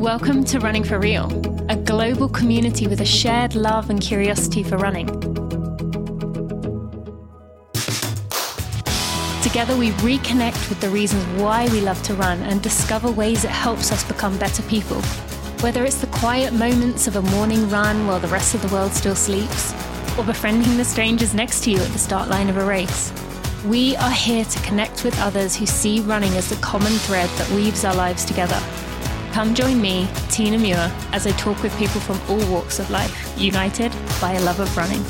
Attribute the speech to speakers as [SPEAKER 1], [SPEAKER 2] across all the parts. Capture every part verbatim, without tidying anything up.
[SPEAKER 1] Welcome to Running for Real, a global community with a shared love and curiosity for running. Together we reconnect with the reasons why we love to run and discover ways it helps us become better people. Whether it's the quiet moments of a morning run while the rest of the world still sleeps, or befriending the strangers next to you at the start line of a race, we are here to connect with others who see running as the common thread that weaves our lives together. Come join me, Tina Muir, as I talk with people from all walks of life, united by a love of running.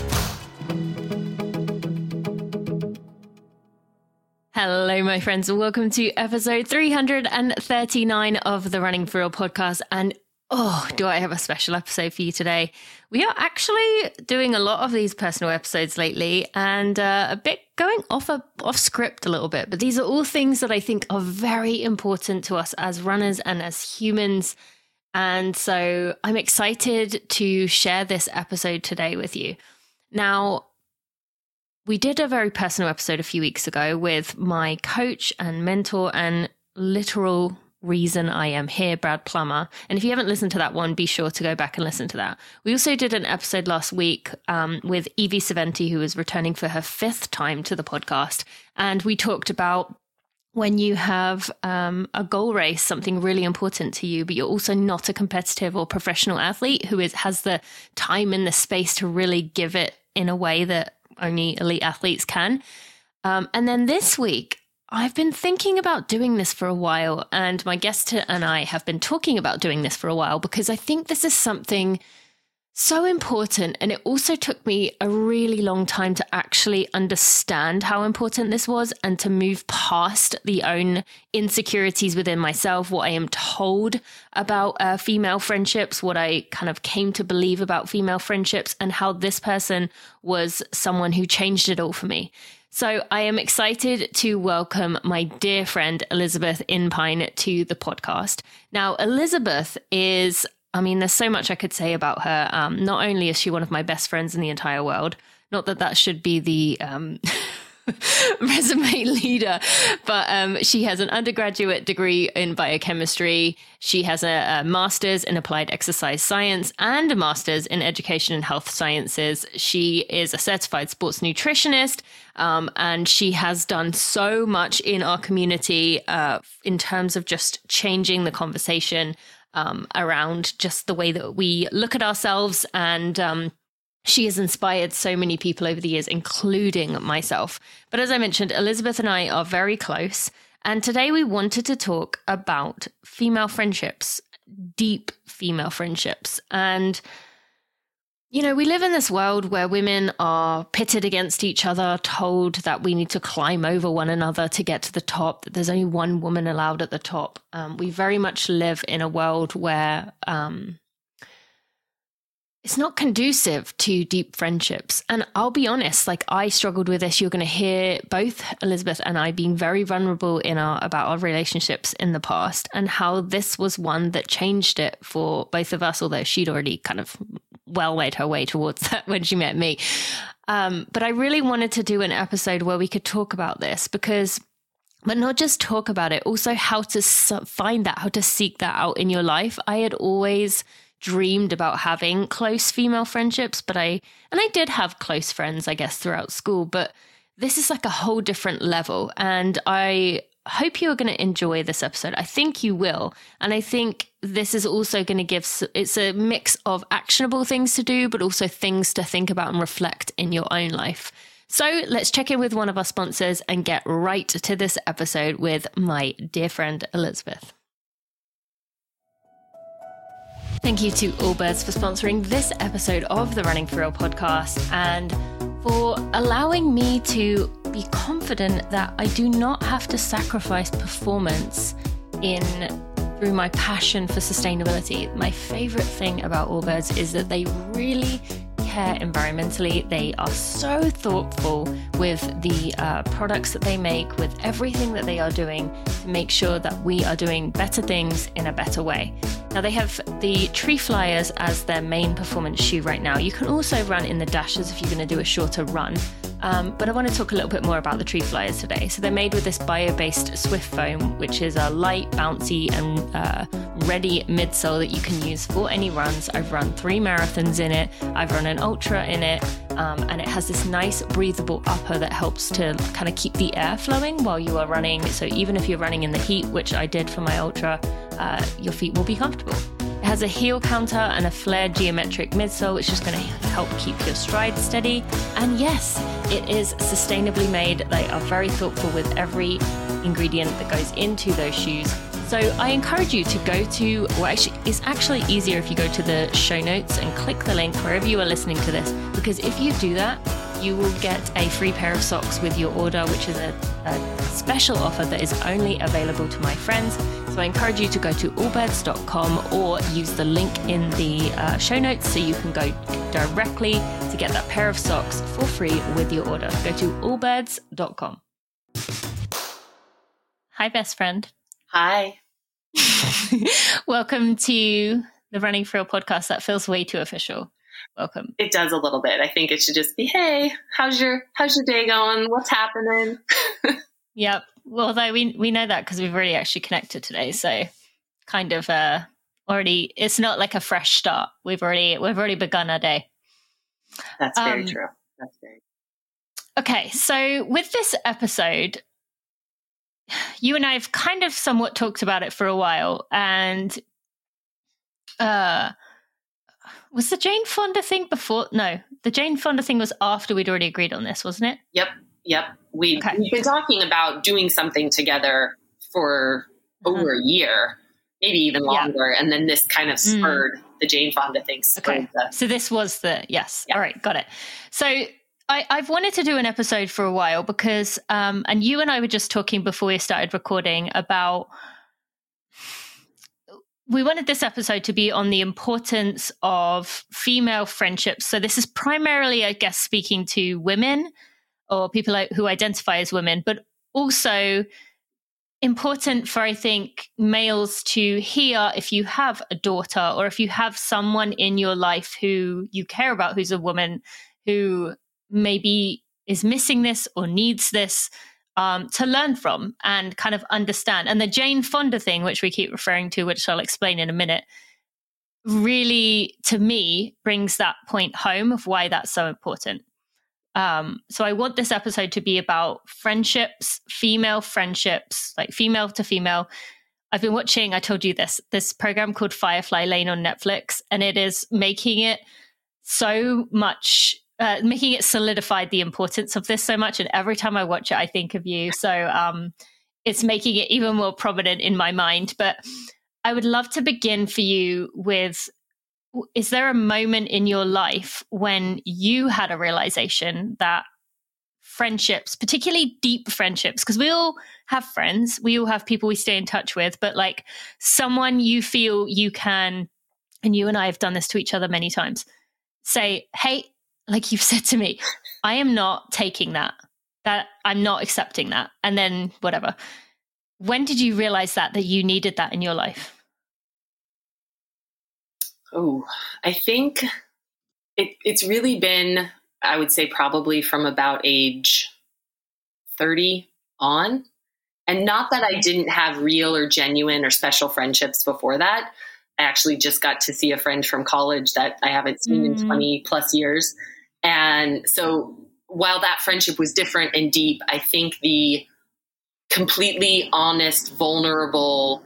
[SPEAKER 1] Hello, my friends, and welcome to episode three hundred thirty-nine of the Running for Real podcast. And oh, do I have a special episode for you today. We are actually doing a lot of these personal episodes lately and uh, a bit going off a, off script a little bit. But these are all things that I think are very important to us as runners and as humans. And so I'm excited to share this episode today with you. Now, we did a very personal episode a few weeks ago with my coach and mentor and literal reason I am here, Brad Plummer. And if you haven't listened to that one, be sure to go back and listen to that. We also did an episode last week um, with Evie Saventi, who was returning for her fifth time to the podcast. And we talked about when you have um, a goal race, something really important to you, but you're also not a competitive or professional athlete who is, has the time and the space to really give it in a way that only elite athletes can. Um, and then this week, I've been thinking about doing this for a while, and my guest and I have been talking about doing this for a while because I think this is something so important. And it also took me a really long time to actually understand how important this was and to move past the own insecurities within myself, what I am told about uh, female friendships, what I kind of came to believe about female friendships, and how this person was someone who changed it all for me. So I am excited to welcome my dear friend, Elizabeth Inpine, to the podcast. Now, Elizabeth is, I mean, there's so much I could say about her. Um, not only is she one of my best friends in the entire world, not that that should be the um, resume leader, but um, she has an undergraduate degree in biochemistry. She has a, a master's in applied exercise science and a master's in education and health sciences. She is a certified sports nutritionist, um, and she has done so much in our community uh, in terms of just changing the conversation um, around just the way that we look at ourselves. And um, she has inspired so many people over the years, including myself. But as I mentioned, Elizabeth and I are very close. And today we wanted to talk about female friendships, deep female friendships. And, you know, we live in this world where women are pitted against each other, told that we need to climb over one another to get to the top, that there's only one woman allowed at the top. Um, we very much live in a world where um, it's not conducive to deep friendships. And I'll be honest, like I struggled with this. You're going to hear both Elizabeth and I being very vulnerable in our about our relationships in the past and how this was one that changed it for both of us, although she'd already kind of well made her way towards that when she met me. Um, but I really wanted to do an episode where we could talk about this because, but not just talk about it, also how to find that, how to seek that out in your life. I had always dreamed about having close female friendships, but I, and I did have close friends, I guess, throughout school, but this is like a whole different level. And I hope you're going to enjoy this episode. I think you will. And I think this is also going to give, it's a mix of actionable things to do, but also things to think about and reflect in your own life. So let's check in with one of our sponsors and get right to this episode with my dear friend, Elizabeth. Thank you to Allbirds for sponsoring this episode of the Running for Real podcast and for allowing me to be confident that I do not have to sacrifice performance in through my passion for sustainability. My favorite thing about Allbirds is that they really care environmentally. They are so thoughtful with the uh, products that they make, with everything that they are doing to make sure that we are doing better things in a better way. Now they have the Tree Flyers as their main performance shoe right now. You can also run in the Dashers if you're going to do a shorter run. Um, but I want to talk a little bit more about the Tree Flyers today. So they're made with this bio-based Swift foam, which is a light, bouncy and uh, ready midsole that you can use for any runs. I've run three marathons in it. I've run an ultra in it. Um, and it has this nice breathable upper that helps to kind of keep the air flowing while you are running. So even if you're running in the heat, which I did for my ultra, uh, your feet will be comfortable. It has a heel counter and a flared geometric midsole, which is going to help keep your stride steady. And yes, it is sustainably made. They are very thoughtful with every ingredient that goes into those shoes. So I encourage you to go to, well, actually, it's actually easier if you go to the show notes and click the link wherever you are listening to this, because if you do that, you will get a free pair of socks with your order, which is a, a special offer that is only available to my friends. So I encourage you to go to allbirds dot com or use the link in the uh, show notes so you can go directly to get that pair of socks for free with your order. Go to allbirds dot com. Hi, best friend.
[SPEAKER 2] Hi.
[SPEAKER 1] Welcome to the Running For Real podcast. That feels way too official. Welcome.
[SPEAKER 2] It does a little bit. I think it should just be, hey, how's your how's your day going? What's happening?
[SPEAKER 1] Yep. Well, although we we know that because we've already actually connected today, so kind of uh, already it's not like a fresh start. We've already we've already begun our day.
[SPEAKER 2] That's very
[SPEAKER 1] um,
[SPEAKER 2] true. That's very.
[SPEAKER 1] Okay, so with this episode, you and I have kind of somewhat talked about it for a while, and uh, was the Jane Fonda thing before? No, the Jane Fonda thing was after we'd already agreed on this, wasn't it?
[SPEAKER 2] Yep. Yep. We,
[SPEAKER 1] okay.
[SPEAKER 2] We've been talking about doing something together for uh-huh. over a year, maybe even longer. Yeah. And then this kind of spurred mm. the Jane Fonda thing.
[SPEAKER 1] Okay.
[SPEAKER 2] The-
[SPEAKER 1] so this was the, yes.
[SPEAKER 2] Yeah.
[SPEAKER 1] All right. Got it. So I, I've wanted to do an episode for a while because, um, and you and I were just talking before we started recording about, we wanted this episode to be on the importance of female friendships. So this is primarily, I guess, speaking to women or people who identify as women, but also important for, I think, males to hear if you have a daughter or if you have someone in your life who you care about who's a woman who maybe is missing this or needs this, um, to learn from and kind of understand. And the Jane Fonda thing, which we keep referring to, which I'll explain in a minute, really, to me, brings that point home of why that's so important. Um, so I want this episode to be about friendships, female friendships, like female to female. I've been watching, I told you this, this program called Firefly Lane on Netflix, and it is making it so much, uh, making it solidified the importance of this so much. And every time I watch it, I think of you. So um, it's making it even more prominent in my mind. But I would love to begin for you with, is there a moment in your life when you had a realization that friendships, particularly deep friendships, because we all have friends, we all have people we stay in touch with, but like someone you feel you can, and you and I have done this to each other many times, say, hey, like you've said to me, I am not taking that, that I'm not accepting that. And then whatever. When did you realize that, that you needed that in your life?
[SPEAKER 2] Oh, I think it, it's really been, I would say probably from about age thirty on. And not that I didn't have real or genuine or special friendships before that. I actually just got to see a friend from college that I haven't seen mm. in twenty plus years. And so while that friendship was different and deep, I think the completely honest, vulnerable,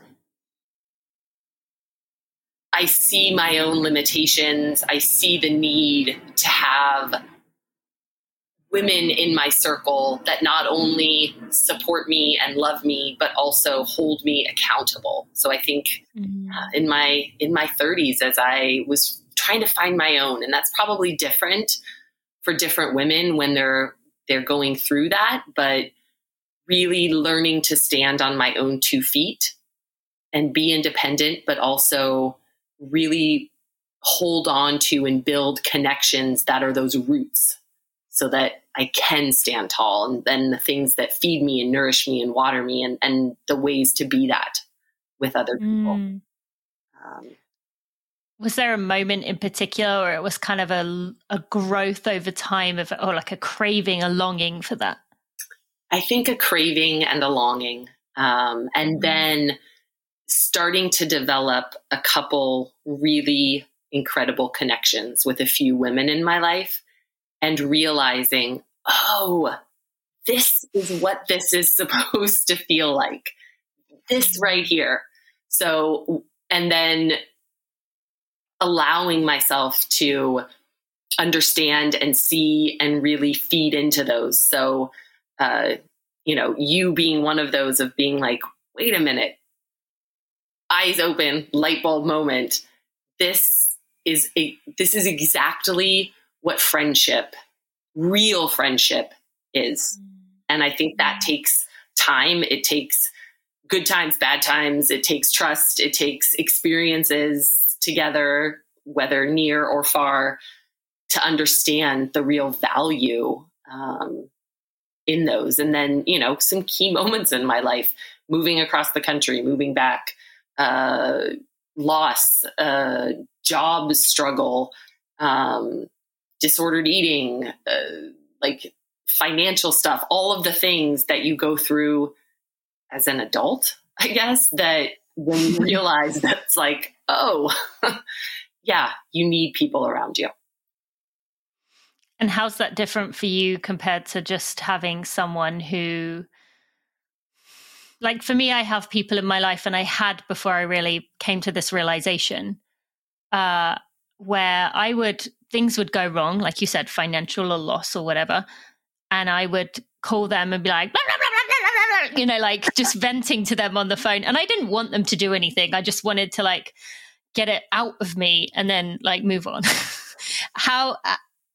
[SPEAKER 2] I see my own limitations. I see the need to have women in my circle that not only support me and love me, but also hold me accountable. So I think mm-hmm. uh, in my in my thirties, as I was trying to find my own, and that's probably different for different women when they're they're going through that, but really learning to stand on my own two feet and be independent, but also really hold on to and build connections that are those roots so that I can stand tall. And then the things that feed me and nourish me and water me and, and the ways to be that with other people. Mm. Um,
[SPEAKER 1] Was there a moment in particular, or it was kind of a, a growth over time of, or like a craving, a longing for that?
[SPEAKER 2] I think a craving and a longing. Um, and then starting to develop a couple really incredible connections with a few women in my life and realizing, oh, this is what this is supposed to feel like. This right here. So, and then allowing myself to understand and see and really feed into those. So, uh, you know, you being one of those of being like, wait a minute, eyes open, light bulb moment. This is a, this is exactly what friendship, real friendship is. And I think that takes time. It takes good times, bad times. It takes trust. It takes experiences together, whether near or far, to understand the real value um, in those. And then, you know, some key moments in my life, moving across the country, moving back, uh, loss, uh, job struggle, um, disordered eating, uh, like financial stuff, all of the things that you go through as an adult, I guess, that when you realize that's like, oh, yeah, you need people around you.
[SPEAKER 1] And how's that different for you compared to just having someone who, like for me, I have people in my life, and I had before I really came to this realization, uh, where I would, things would go wrong, like you said, financial or loss or whatever. And I would call them and be like, blah, blah, blah, blah, blah, blah, you know, like just venting to them on the phone. And I didn't want them to do anything. I just wanted to like get it out of me and then like move on. How, uh,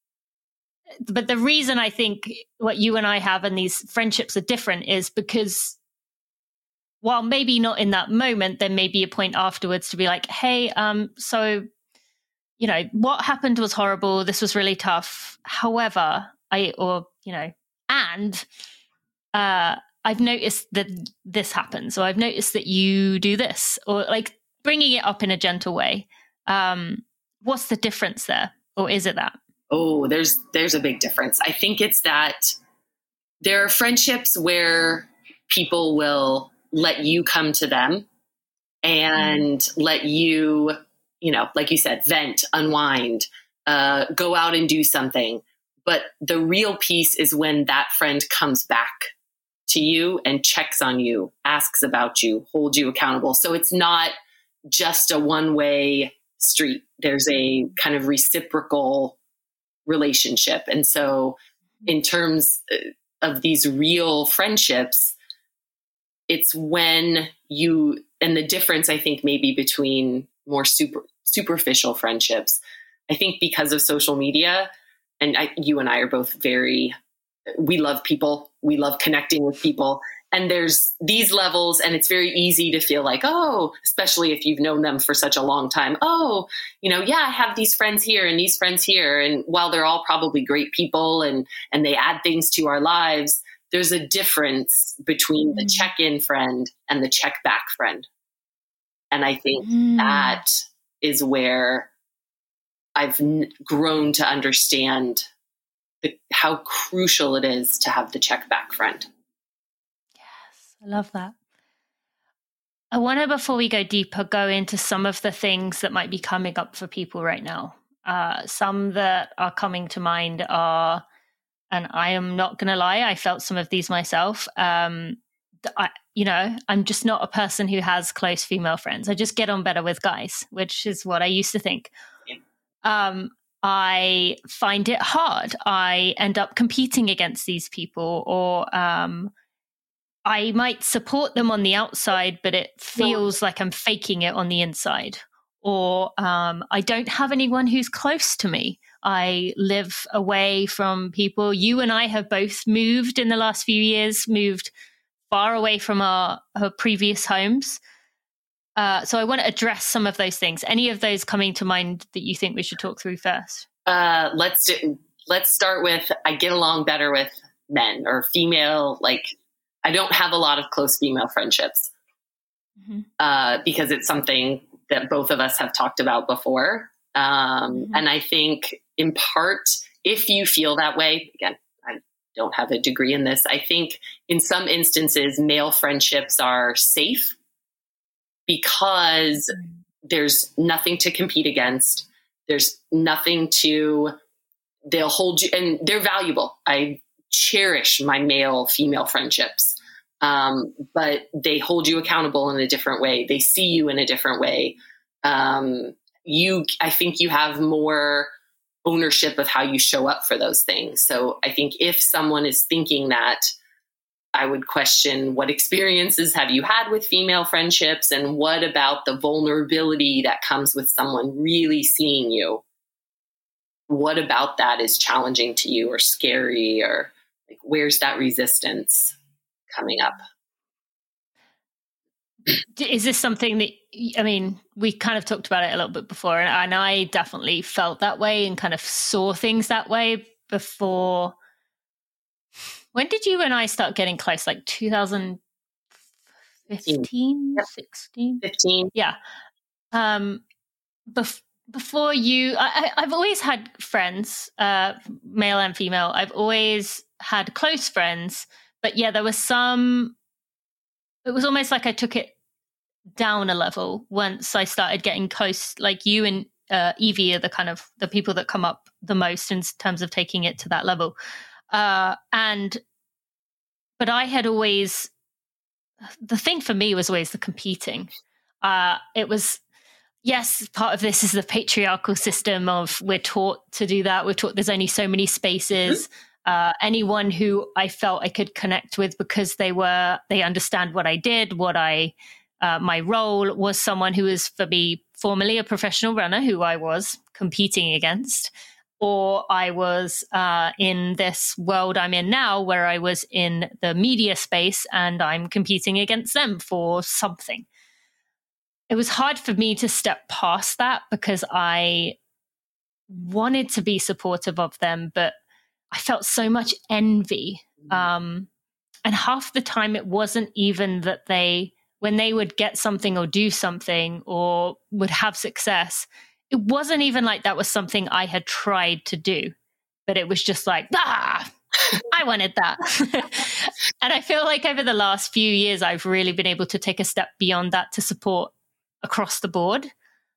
[SPEAKER 1] but the reason I think what you and I have and these friendships are different is because while maybe not in that moment, there may be a point afterwards to be like, hey, um, so, you know, what happened was horrible. This was really tough. However, I, or, you know, and uh, I've noticed that this happens, or I've noticed that you do this, or like bringing it up in a gentle way. Um, what's the difference there? Or is it that?
[SPEAKER 2] Oh, there's, there's a big difference. I think it's that there are friendships where people will let you come to them and mm. let you, you know, like you said, vent, unwind, uh, go out and do something. But the real piece is when that friend comes back to you and checks on you, asks about you, holds you accountable. So it's not just a one-way street. There's a kind of reciprocal relationship. And so in terms of these real friendships, it's when you, and the difference I think maybe between more super superficial friendships, I think because of social media, and I, you and I are both very, we love people, we love connecting with people. And there's these levels, and it's very easy to feel like, oh, especially if you've known them for such a long time. Oh, you know, yeah, I have these friends here and these friends here. And while they're all probably great people and, and they add things to our lives, there's a difference between mm. the check-in friend and the check-back friend. And I think mm. that is where I've n- grown to understand the, how crucial it is to have the check-back friend.
[SPEAKER 1] I love that. I want to, before we go deeper, go into some of the things that might be coming up for people right now. Uh, some that are coming to mind are, and I am not going to lie, I felt some of these myself. Um, I, you know, I'm just not a person who has close female friends. I just get on better with guys, which is what I used to think. Yeah. Um, I find it hard. I end up competing against these people, or um, I might support them on the outside, but it feels like I'm faking it on the inside. Or um, I don't have anyone who's close to me. I live away from people. You and I have both moved in the last few years, moved far away from our, our previous homes. Uh, so I want to address some of those things. Any of those coming to mind that you think we should talk through first? Uh,
[SPEAKER 2] let's do, let's start with, I get along better with men or female, like, I don't have a lot of close female friendships mm-hmm. uh, because it's something that both of us have talked about before. Um, mm-hmm. And I think in part, if you feel that way, again, I don't have a degree in this. I think in some instances, male friendships are safe because mm-hmm. there's nothing to compete against. There's nothing to, they'll hold you, and they're valuable. I cherish my male female friendships, um, but they hold you accountable in a different way. They see you in a different way. Um, you, I think you have more ownership of how you show up for those things. So I think if someone is thinking that, I would question, what experiences have you had with female friendships, and what about the vulnerability that comes with someone really seeing you? What about that is challenging to you or scary, or like, where's that resistance coming up?
[SPEAKER 1] Is this something that, I mean, we kind of talked about it a little bit before, and I definitely felt that way and kind of saw things that way before. When did you and I start getting close? Like two thousand fifteen, yep. sixteen?
[SPEAKER 2] fifteen.
[SPEAKER 1] Yeah. Um, bef- before you, I, I've always had friends, uh, male and female. I've always had close friends, but yeah, there was some, it was almost like I took it down a level once I started getting close. Like you and uh, Evie are the kind of the people that come up the most in terms of taking it to that level. Uh, and, but I had always, the thing for me was always the competing. Uh, it was, yes, part of this is the patriarchal system of we're taught to do that. We're taught there's only so many spaces. Uh, anyone who I felt I could connect with because they were, they understand what I did, what I, uh, my role was someone who was, for me, formerly a professional runner who I was competing against. Or I was uh, in this world I'm in now where I was in the media space and I'm competing against them for something. It was hard for me to step past that because I wanted to be supportive of them, but I felt so much envy. Um, and half the time it wasn't even that they, when they would get something or do something or would have success, it wasn't even like that was something I had tried to do, but it was just like, ah, I wanted that. And I feel like over the last few years, I've really been able to take a step beyond that to support across the board.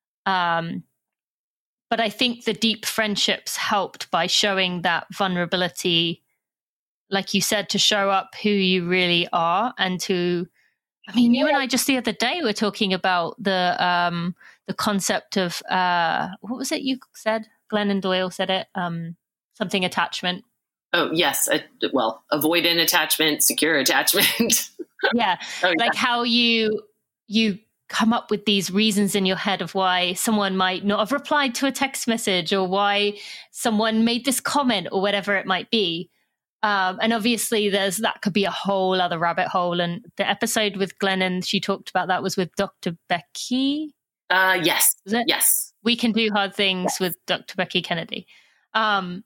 [SPEAKER 1] Um, but I think the deep friendships helped by showing that vulnerability, like you said, to show up who you really are and to, I mean, you and I just the other day were talking about the um, the concept of, uh, what was it you said? Glennon Doyle said it, um, something attachment.
[SPEAKER 2] Oh, yes. Uh, well, avoidant attachment, secure attachment.
[SPEAKER 1] Yeah. Oh, yeah. Like how you you come up with these reasons in your head of why someone might not have replied to a text message or why someone made this comment or whatever it might be. Um, and obviously there's, that could be a whole other rabbit hole. And the episode with Glennon, she talked about that was with Doctor Becky.
[SPEAKER 2] Uh, yes. Yes.
[SPEAKER 1] We Can Do Hard Things yes. with Doctor Becky Kennedy. Um,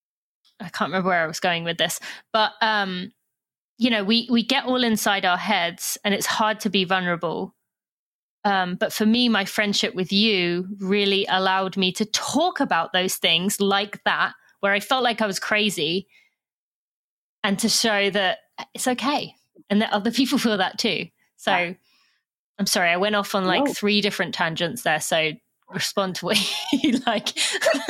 [SPEAKER 1] I can't remember where I was going with this, but, um, you know, we, we get all inside our heads and it's hard to be vulnerable. Um, but for me, my friendship with you really allowed me to talk about those things like that, where I felt like I was crazy, and to show that it's okay and that other people feel that too. So yeah. I'm sorry, I went off on like no. three different tangents there. So respond to what you like.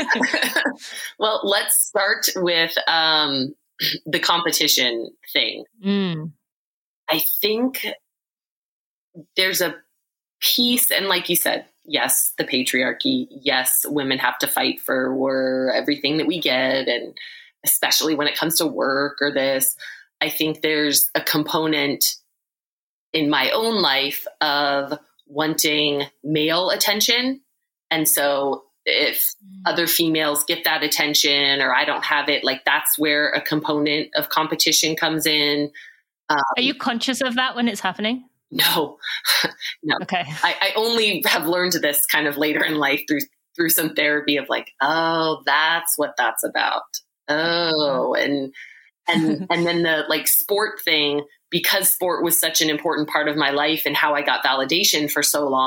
[SPEAKER 2] Well, let's start with um, the competition thing.
[SPEAKER 1] Mm.
[SPEAKER 2] I think there's a piece, and like you said, yes, the patriarchy, yes, women have to fight for, for everything that we get, and especially when it comes to work or this. I think there's a component in my own life of wanting male attention. And so if mm. other females get that attention or I don't have it, like that's where a component of competition comes in. Um,
[SPEAKER 1] Are you conscious of that when it's happening?
[SPEAKER 2] No, no.
[SPEAKER 1] Okay.
[SPEAKER 2] I, I only have learned this kind of later in life through, through some therapy of like, oh, that's what that's about. Oh, and, and, and then the like sport thing, because sport was such an important part of my life and how I got validation for so long.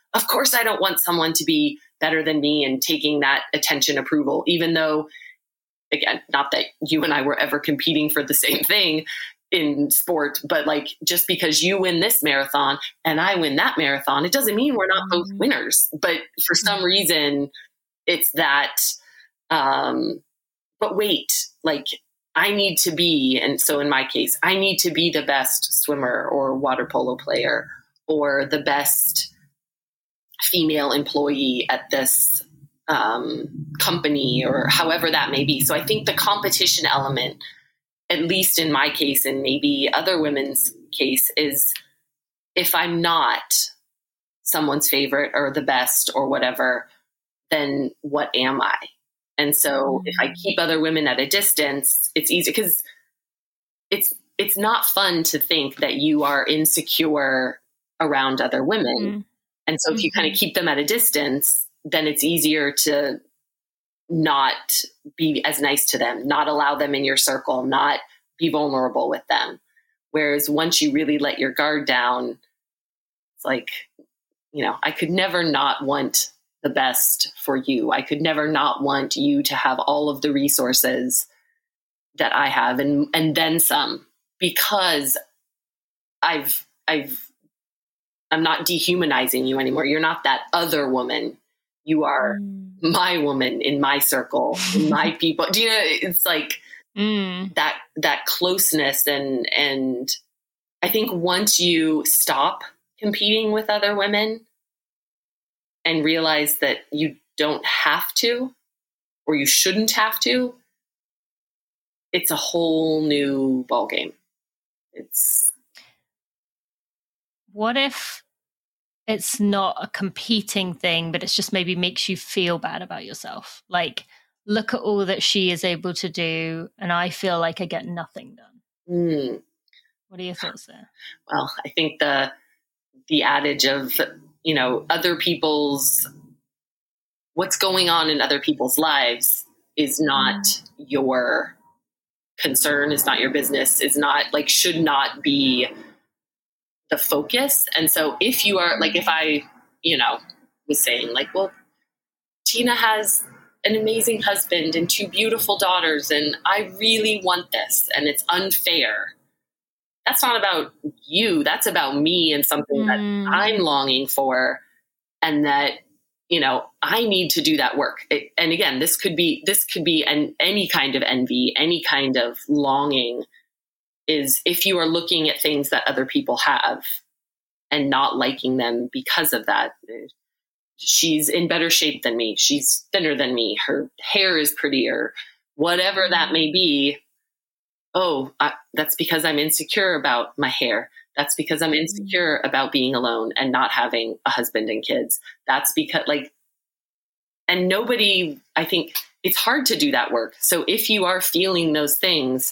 [SPEAKER 2] of course I don't want someone to be better than me and taking that attention approval, even though, again, not that you and I were ever competing for the same thing in sport, but like, just because you win this marathon and I win that marathon, it doesn't mean we're not both winners. But for some reason, it's that, um, but wait, like I need to be, and so in my case, I need to be the best swimmer or water polo player or the best female employee at this um, company or however that may be. So I think the competition element, at least in my case and maybe other women's case, is if I'm not someone's favorite or the best or whatever, then what am I? And so if I keep other women at a distance, it's easy because it's it's not fun to think that you are insecure around other women. Mm-hmm. And so if you kind of keep them at a distance, then it's easier to not be as nice to them, not allow them in your circle, not be vulnerable with them. Whereas once you really let your guard down, it's like, you know, I could never not want the best for you. I could never not want you to have all of the resources that I have and, and then some, because I've, I've, I'm not dehumanizing you anymore. You're not that other woman. You are mm. my woman in my circle, in my people. Do you know, it's like mm. that, that closeness. And, and I think once you stop competing with other women and realize that you don't have to, or you shouldn't have to, it's a whole new ballgame. It's,
[SPEAKER 1] what if it's not a competing thing, but it's just maybe makes you feel bad about yourself? Like, look at all that she is able to do, and I feel like I get nothing done. Mm. What are your thoughts there?
[SPEAKER 2] Well, I think the the adage of, you know, other people's, what's going on in other people's lives is not mm. your concern, is not your business, is not like, should not be the focus. And so if you are like, if I, you know, was saying like, well, Tina has an amazing husband and two beautiful daughters, and I really want this, and it's unfair. That's not about you. That's about me and something mm. that I'm longing for. And that, you know, I need to do that work. It, and again, this could be, this could be an, any kind of envy, any kind of longing, is if you are looking at things that other people have and not liking them because of that. She's in better shape than me. She's thinner than me. Her hair is prettier, whatever that may be. Oh, I, that's because I'm insecure about my hair. That's because I'm insecure about being alone and not having a husband and kids. That's because like, and nobody, I think it's hard to do that work. So if you are feeling those things,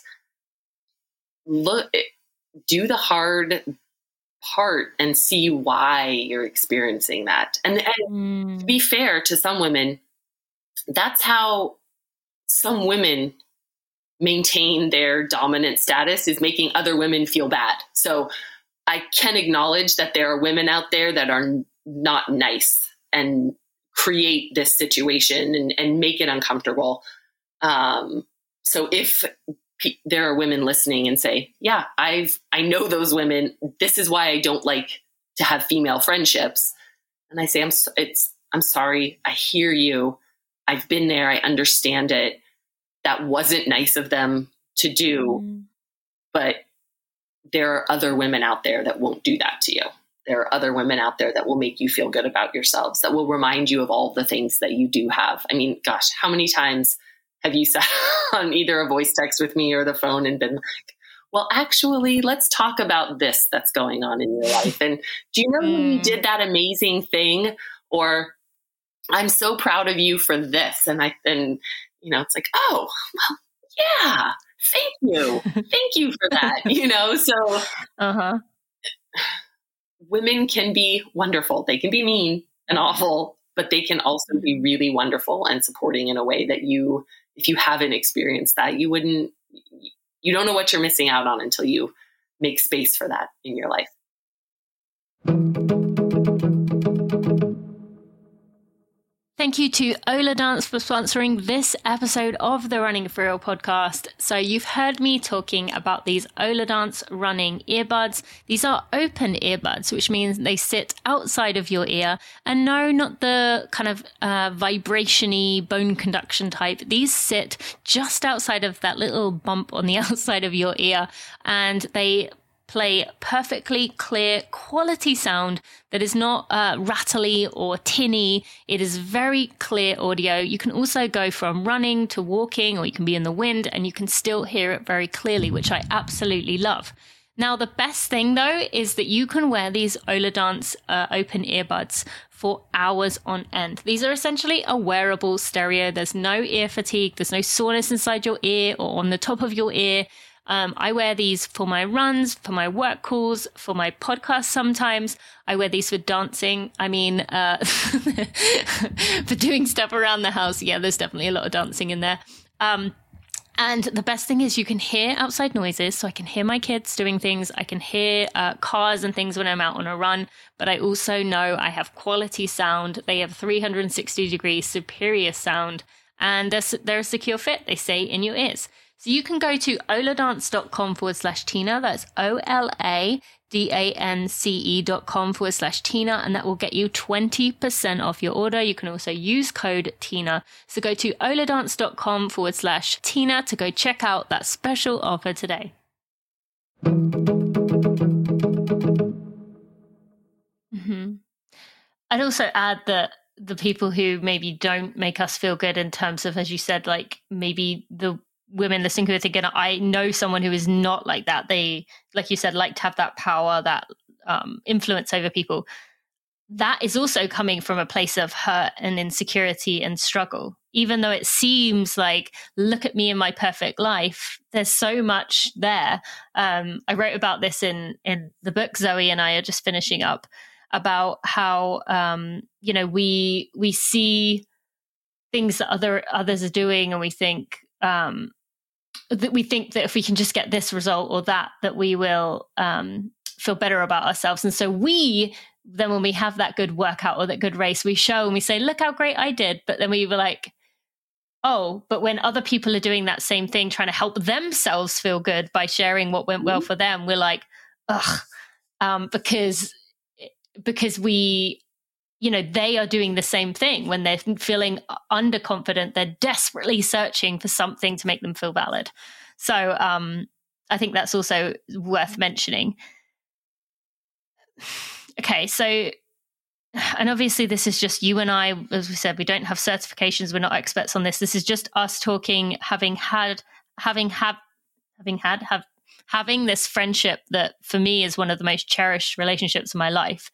[SPEAKER 2] look, do the hard part and see why you're experiencing that. And, and mm. to be fair to some women, that's how some women maintain their dominant status, is making other women feel bad. So I can acknowledge that there are women out there that are not nice and create this situation and, and make it uncomfortable. Um, so if p- there are women listening and say, yeah, I've, I know those women, this is why I don't like to have female friendships. And I say, I'm, so, it's, I'm sorry. I hear you. I've been there. I understand it. That wasn't nice of them to do, mm. but there are other women out there that won't do that to you. There are other women out there that will make you feel good about yourselves, that will remind you of all the things that you do have. I mean, gosh, how many times have you sat on either a voice text with me or the phone and been like, well, actually, let's talk about this that's going on in your life. And do you know mm. when you did that amazing thing? Or I'm so proud of you for this. And I, and you know, it's like, oh, well, yeah, thank you. Thank you for that. You know, so uh-huh. women can be wonderful. They can be mean and awful, but they can also be really wonderful and supporting in a way that you, if you haven't experienced that, you wouldn't, you don't know what you're missing out on until you make space for that in your life.
[SPEAKER 1] Thank you to Ola Dance for sponsoring this episode of the Running for Real podcast. So you've heard me talking about these Ola Dance running earbuds. These are open earbuds, which means they sit outside of your ear. And no, not the kind of uh, vibration-y bone conduction type. These sit just outside of that little bump on the outside of your ear. And they play perfectly clear quality sound that is not uh, rattly or tinny. It is very clear audio. You can also go from running to walking, or you can be in the wind and you can still hear it very clearly, which I absolutely love. Now, the best thing though is that you can wear these Ola Dance uh, open earbuds for hours on end. These are essentially a wearable stereo. There's no ear fatigue. There's no soreness inside your ear or on the top of your ear. Um, I wear these for my runs, for my work calls, for my podcast sometimes. I wear these for dancing. I mean, uh, for doing stuff around the house. Yeah, there's definitely a lot of dancing in there. Um, and the best thing is you can hear outside noises. So I can hear my kids doing things. I can hear uh, cars and things when I'm out on a run. But I also know I have quality sound. They have three hundred sixty degree superior sound. And they're, they're a secure fit, they say, in your ears. So you can go to oladance.com forward slash Tina. That's O-L-A-D-A-N-C-E dot com forward slash Tina. And that will get you twenty percent off your order. You can also use code Tina. So go to oladance.com forward slash Tina to go check out that special offer today. Mm-hmm. I'd also add that the people who maybe don't make us feel good in terms of, as you said, like maybe the women listening who are thinking, I know someone who is not like that. They, like you said, like to have that power, that um, influence over people. That is also coming from a place of hurt and insecurity and struggle. Even though it seems like, look at me in my perfect life, there's so much there. Um, I wrote about this in, in the book Zoe and I are just finishing up, about how, um, you know, we we see things that other others are doing and we think, um, that we think that if we can just get this result or that, that we will um, feel better about ourselves. And so we, then when we have that good workout or that good race, we show and we say, look how great I did. But then we were like, oh, but when other people are doing that same thing, trying to help themselves feel good by sharing what went well for them, we're like, ugh, um, because, because we, you know, they are doing the same thing when they're feeling underconfident. They're desperately searching for something to make them feel valid. So um, I think that's also worth mentioning. Okay, so, and obviously this is just you and I, as we said, we don't have certifications. We're not experts on this. This is just us talking, having had, having had, having had, have, having this friendship that for me is one of the most cherished relationships in my life.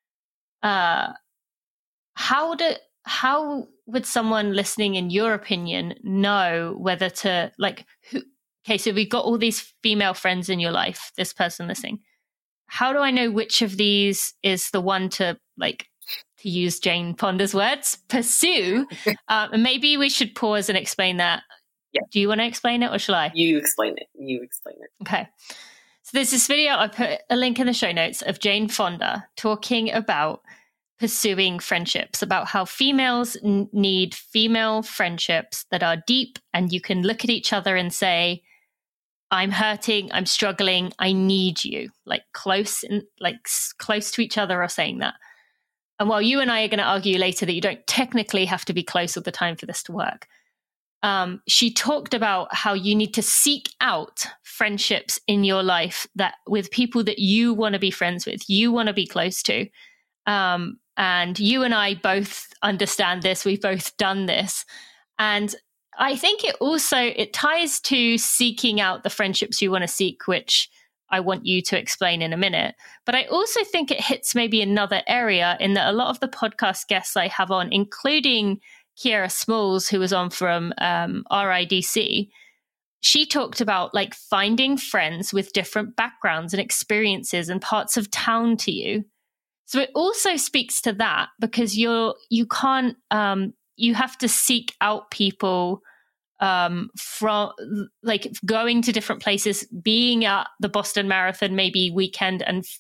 [SPEAKER 1] Uh, How do how would someone listening, in your opinion, know whether to like? Who, okay, so we've got all these female friends in your life. This person listening, how do I know which of these is the one to like? To use Jane Fonda's words, pursue. uh, and maybe we should pause and explain that.
[SPEAKER 2] Yeah.
[SPEAKER 1] Do you want to explain it, or shall I?
[SPEAKER 2] You explain it. You explain it.
[SPEAKER 1] Okay. So there's this video. I put a link in the show notes of Jane Fonda talking about pursuing friendships, about how females n- need female friendships that are deep and you can look at each other and say, I'm hurting, I'm struggling, I need you, like close and like s- close to each other are saying that. And while you and I are going to argue later that you don't technically have to be close all the time for this to work, um, she talked about how you need to seek out friendships in your life that with people that you want to be friends with, you want to be close to. Um, And you and I both understand this. We've both done this. And I think it also, it ties to seeking out the friendships you want to seek, which I want you to explain in a minute. But I also think it hits maybe another area in that a lot of the podcast guests I have on, including Kiera Smalls, who was on from um, R I D C, she talked about like finding friends with different backgrounds and experiences and parts of town to you. So it also speaks to that because you're, you can't, um, you have to seek out people um, from like going to different places, being at the Boston Marathon maybe weekend and f-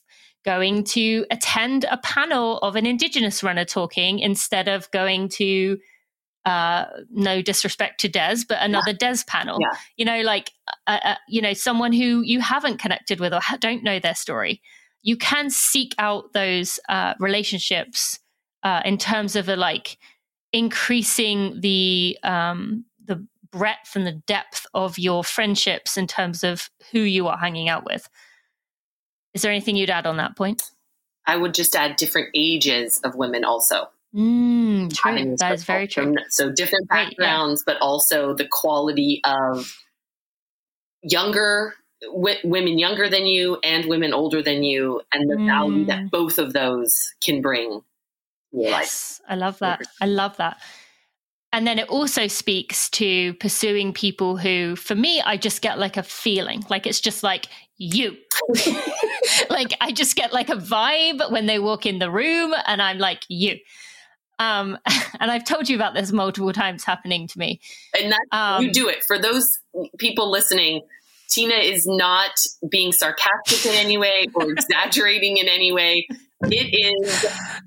[SPEAKER 1] going to attend a panel of an Indigenous runner talking instead of going to, uh, no disrespect to Des, but another yeah. Des panel. Yeah. You know, like, uh, uh, you know, someone who you haven't connected with or ha- don't know their story. You can seek out those uh, relationships uh, in terms of a, like increasing the um, the breadth and the depth of your friendships in terms of who you are hanging out with. Is there anything you'd add on that point?
[SPEAKER 2] I would just add different ages of women also.
[SPEAKER 1] Mm, true. That is very true.
[SPEAKER 2] So, so different backgrounds, right, yeah. but also the quality of younger w- women younger than you and women older than you, and the mm. value that both of those can bring to your
[SPEAKER 1] yes,
[SPEAKER 2] life.
[SPEAKER 1] I love that. I love that. And then it also speaks to pursuing people who, for me, I just get like a feeling, like it's just like you. Like I just get like a vibe when they walk in the room and I'm like, you. Um, and I've told you about this multiple times happening to me.
[SPEAKER 2] And that, um, you do it. For those people listening, Tina is not being sarcastic in any way or exaggerating in any way. It is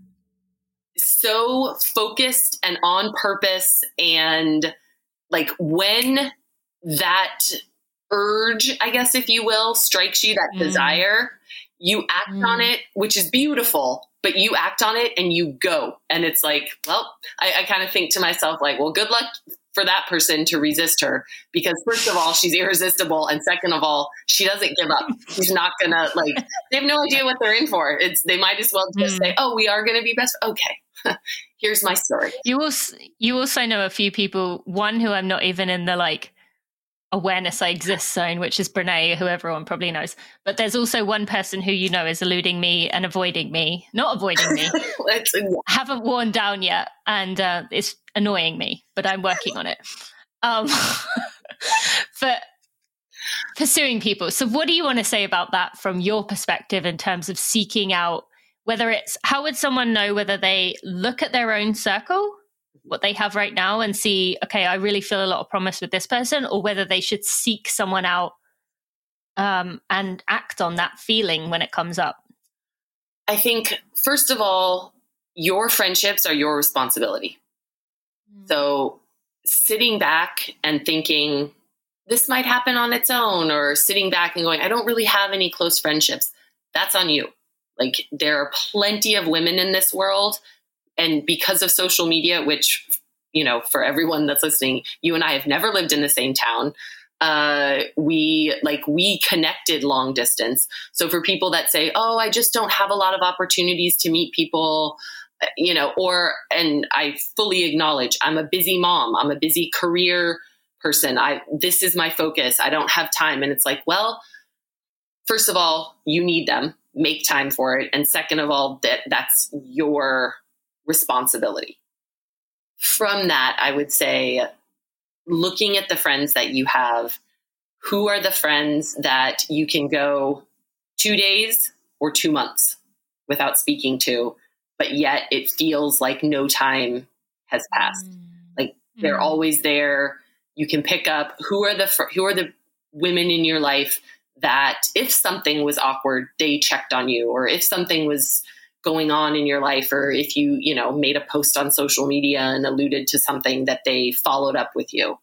[SPEAKER 2] so focused and on purpose. And like when that urge, I guess, if you will, strikes you, that mm. desire, you act mm. on it, which is beautiful, but you act on it and you go. And it's like, well, I, I kind of think to myself, like, well, good luck for that person to resist her, because first of all, she's irresistible. And second of all, she doesn't give up. She's not gonna, like, they have no idea what they're in for. It's, they might as well just mm. say, oh, we are going to be best. Okay. Here's my story.
[SPEAKER 1] You also, you also know a few people, one who I'm not even in the like awareness I exist zone, which is Brene, who everyone probably knows. But there's also one person who you know is eluding me and avoiding me, not avoiding me. Haven't worn down yet, and uh, it's annoying me, but I'm working on it. Um, but pursuing people. So what do you want to say about that from your perspective in terms of seeking out, whether it's, how would someone know whether they look at their own circle, what they have right now, and see, okay, I really feel a lot of promise with this person, or whether they should seek someone out um, and act on that feeling when it comes up?
[SPEAKER 2] I think, first of all, your friendships are your responsibility. Mm. So sitting back and thinking this might happen on its own, or sitting back and going, I don't really have any close friendships, that's on you. Like, there are plenty of women in this world. And because of social media, which, you know, for everyone that's listening, you and I have never lived in the same town. Uh, we like, we connected long distance. So for people that say, oh, I just don't have a lot of opportunities to meet people, you know, or, and I fully acknowledge I'm a busy mom. I'm a busy career person. I, this is my focus. I don't have time. And it's like, well, first of all, you need them, make time for it. And second of all, that that's your responsibility. From that, I would say, looking at the friends that you have, who are the friends that you can go two days or two months without speaking to, but yet it feels like no time has passed. Mm. Like they're mm. always there. You can pick up who are the, fr- who are the women in your life that if something was awkward, they checked on you, or if something was going on in your life, or if you, you know, made a post on social media and alluded to something, that they followed up with you.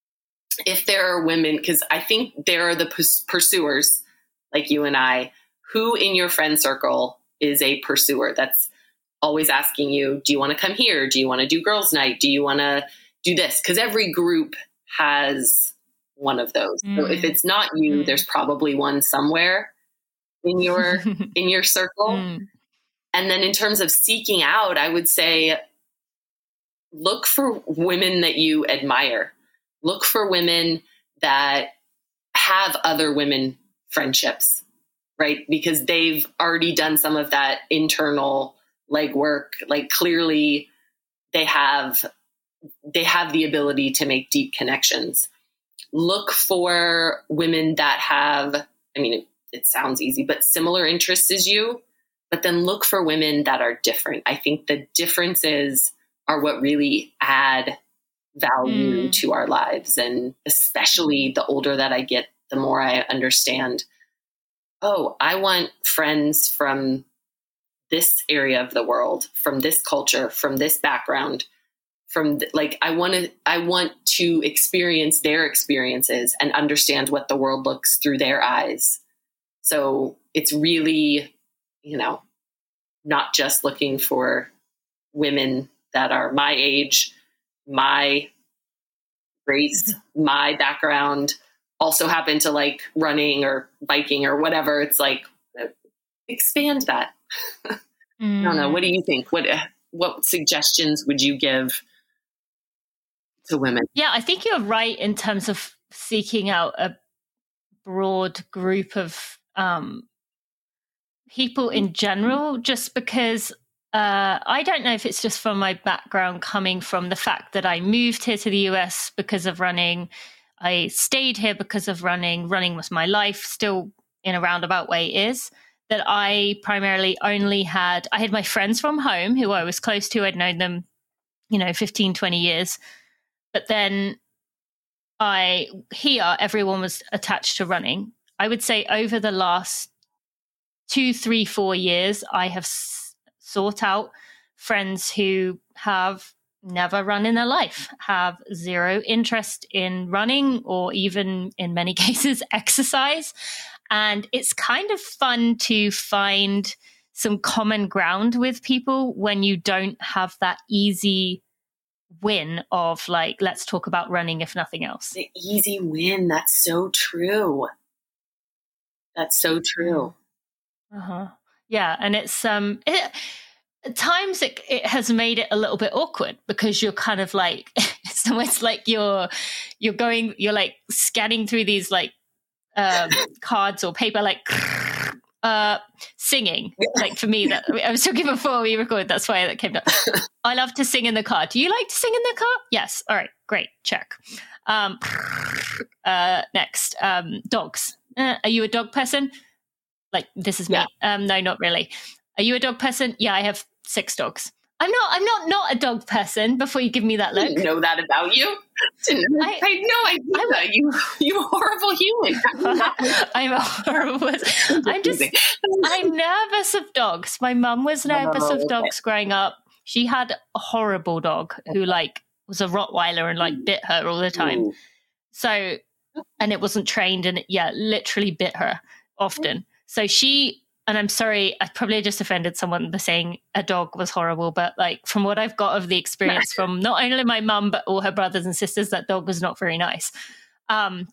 [SPEAKER 2] If there are women, because I think there are the pers- pursuers like you and I, who in your friend circle is a pursuer that's always asking you, do you want to come here? Do you want to do girls' night? Do you want to do this? Because every group has one of those. Mm. So if it's not you, mm. there's probably one somewhere in your in your circle. Mm. And then in terms of seeking out, I would say, look for women that you admire. Look for women that have other women friendships, right? Because they've already done some of that internal legwork. Like clearly they have, they have the ability to make deep connections. Look for women that have, I mean, it, it sounds easy, but similar interests as you. But then look for women that are different. I think the differences are what really add value mm. to our lives. And especially the older that I get, the more I understand oh, I want friends from this area of the world, from this culture, from this background, from th- like, I want to, I want to experience their experiences and understand what the world looks through their eyes. So it's really, you know, not just looking for women that are my age, my race, my background, also happen to like running or biking or whatever. It's like, expand that. mm. I don't know. What do you think? What, what suggestions would you give to women?
[SPEAKER 1] Yeah, I think you're right in terms of seeking out a broad group of um, people in general, just because uh, I don't know if it's just from my background coming from the fact that I moved here to the U S because of running. I stayed here because of running. Running was my life, still in a roundabout way is, that I primarily only had, I had my friends from home who I was close to. I'd known them, you know, fifteen, twenty years. But then I, here, everyone was attached to running. I would say over the last two, three, four years, I have s- sought out friends who have never run in their life, have zero interest in running or even in many cases exercise. And it's kind of fun to find some common ground with people when you don't have that easy win of like, let's talk about running if nothing else.
[SPEAKER 2] The easy win. That's so true. That's so true.
[SPEAKER 1] Uh-huh. Yeah. And it's, um, it, at times it, it has made it a little bit awkward because you're kind of like, it's almost like you're, you're going, you're like scanning through these like, um, cards or paper, like, uh, singing. Like for me, that I was talking before we recorded, that's why that came up. I love to sing in the car. Do you like to sing in the car? Yes. All right, great. Check. Um, uh, next, um, dogs. Uh, are you a dog person? Like, this is me. Yeah. Um, no, not really. Are you a dog person? Yeah, I have six dogs. I'm not, I'm not, not a dog person before you give me that look.
[SPEAKER 2] I didn't know that about you. Didn't, I, I had no idea. I, that. You, you horrible human.
[SPEAKER 1] I'm a horrible I'm just, I'm nervous of dogs. My mum was nervous oh, of dogs okay. growing up. She had a horrible dog who like was a Rottweiler and like bit her all the time. Ooh. So, and it wasn't trained and it, yeah, literally bit her often. So she, and I'm sorry, I probably just offended someone by saying a dog was horrible, but like from what I've got of the experience from not only my mum, but all her brothers and sisters, that dog was not very nice. Um,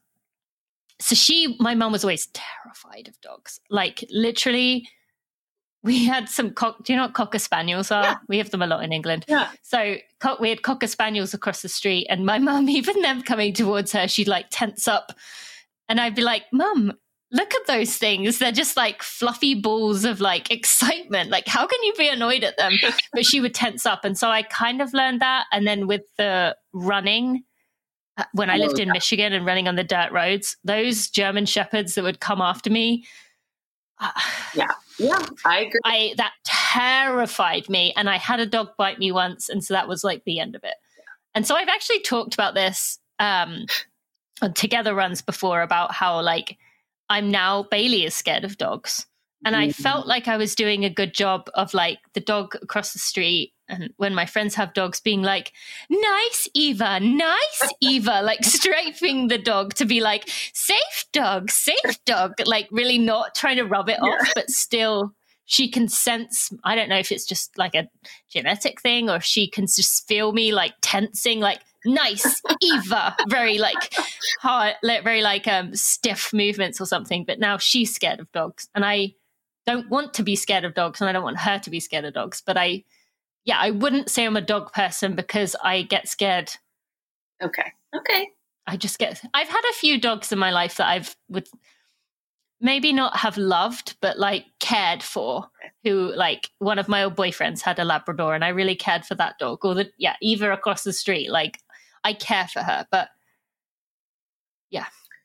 [SPEAKER 1] so she, my mum was always terrified of dogs. Like literally, we had some, cock, do you know what Cocker Spaniels are? Yeah. We have them a lot in England.
[SPEAKER 2] Yeah.
[SPEAKER 1] So co- we had Cocker Spaniels across the street and my mum, even them coming towards her, she'd like tense up and I'd be like, Mum, look at those things. They're just like fluffy balls of like excitement. Like, how can you be annoyed at them? But she would tense up. And so I kind of learned that. And then with the running, uh, when I oh, lived in yeah. Michigan and running on the dirt roads, those German Shepherds that would come after me.
[SPEAKER 2] Uh, yeah. Yeah, I agree.
[SPEAKER 1] I, that terrified me. And I had a dog bite me once. And so that was like the end of it. Yeah. And so I've actually talked about this um, on Together Runs before about how like, I'm now, Bailey is scared of dogs. And I felt like I was doing a good job of like the dog across the street. And when my friends have dogs being like, nice, Eva, nice, Eva, like strafing the dog to be like, safe dog, safe dog, like really not trying to rub it off, but still she can sense, I don't know if it's just like a genetic thing or she can just feel me like tensing, like, nice, Eva, very like hard, very like um stiff movements or something. But now she's scared of dogs, and I don't want to be scared of dogs, and I don't want her to be scared of dogs. But I, yeah, I wouldn't say I'm a dog person because I get scared.
[SPEAKER 2] Okay, okay.
[SPEAKER 1] I just get. I've had a few dogs in my life that I've would maybe not have loved, but like cared for. Who like one of my old boyfriends had a Labrador, and I really cared for that dog. Or the yeah, Eva across the street, like. I care for her, but yeah.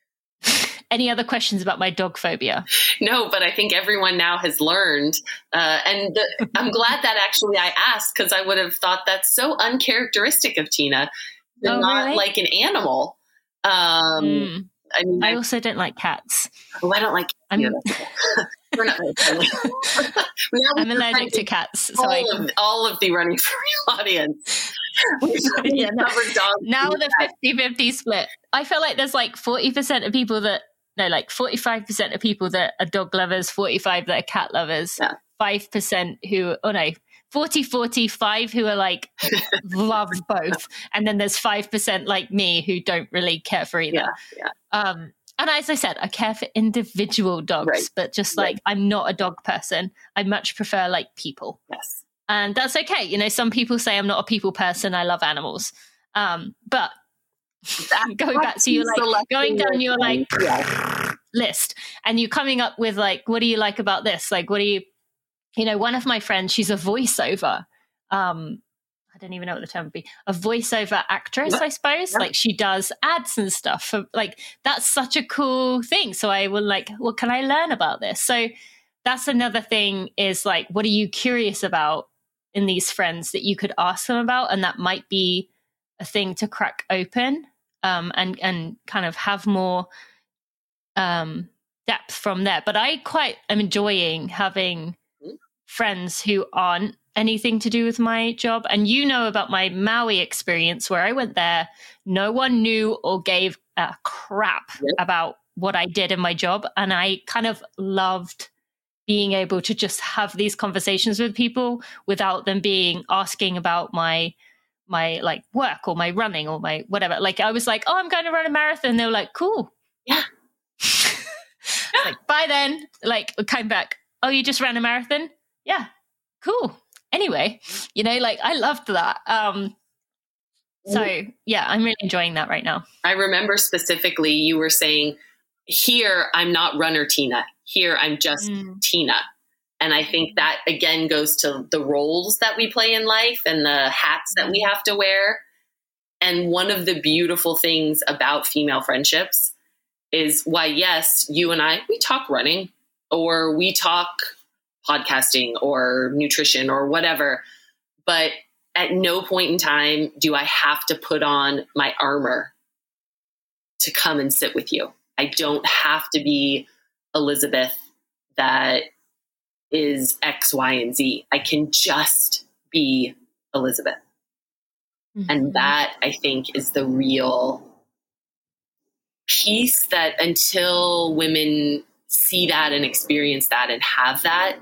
[SPEAKER 1] Any other questions about my dog phobia?
[SPEAKER 2] No, but I think everyone now has learned. Uh, and the, I'm glad that actually I asked because I would have thought that's so uncharacteristic of Tina.
[SPEAKER 1] Oh,
[SPEAKER 2] not
[SPEAKER 1] really?
[SPEAKER 2] Like an animal. Um, mm. I mean,
[SPEAKER 1] I
[SPEAKER 2] I,
[SPEAKER 1] also don't like cats.
[SPEAKER 2] Oh, I don't like cats. We're not very friendly.
[SPEAKER 1] I'm allergic to cats. So
[SPEAKER 2] all,
[SPEAKER 1] I
[SPEAKER 2] of, all of the Running for Real audience.
[SPEAKER 1] yeah, no. Now the fifty-fifty split. I feel like there's like forty percent of people that, no, like forty-five percent of people that are dog lovers, forty-five that are cat lovers,
[SPEAKER 2] yeah.
[SPEAKER 1] five percent who, oh no, forty, forty-five who are like, love both. And then there's five percent like me who don't really care for either.
[SPEAKER 2] Yeah, yeah.
[SPEAKER 1] Um, and as I said, I care for individual dogs, right. but just like, right. I'm not a dog person. I much prefer like people.
[SPEAKER 2] Yes.
[SPEAKER 1] And that's okay. You know, some people say I'm not a people person. I love animals. Um, but that, going back to you, like going down your like yeah. list and you coming up with like, what do you like about this? Like, what do you, you know, one of my friends, she's a voiceover. Um, I don't even know what the term would be. A voiceover actress, I suppose. Like she does ads and stuff. For, like that's such a cool thing. So I will like, well, can I learn about this? So that's another thing is like, what are you curious about in these friends that you could ask them about? And that might be a thing to crack open um, and, and kind of have more um, depth from there. But I quite am enjoying having friends who aren't anything to do with my job. And you know about my Maui experience where I went there, no one knew or gave a crap yep. about what I did in my job. And I kind of loved being able to just have these conversations with people without them being asking about my my like work or my running or my whatever. Like I was like, oh, I'm going to run a marathon. They were like, cool.
[SPEAKER 2] Yeah.
[SPEAKER 1] Like, bye then. Like came back. Oh, you just ran a marathon? Yeah. Cool. Anyway, you know, like I loved that. Um, so yeah, I'm really enjoying that right now.
[SPEAKER 2] I remember specifically you were saying, here, I'm not runner Tina. Here, I'm just mm. Tina. And I think that, again, goes to the roles that we play in life and the hats that we have to wear. And one of the beautiful things about female friendships is why, yes, you and I, we talk running or we talk podcasting or nutrition or whatever. But at no point in time do I have to put on my armor to come and sit with you. I don't have to be Elizabeth that is X, Y, and Z. I can just be Elizabeth. Mm-hmm. And that, I think, is the real piece that until women see that and experience that and have that,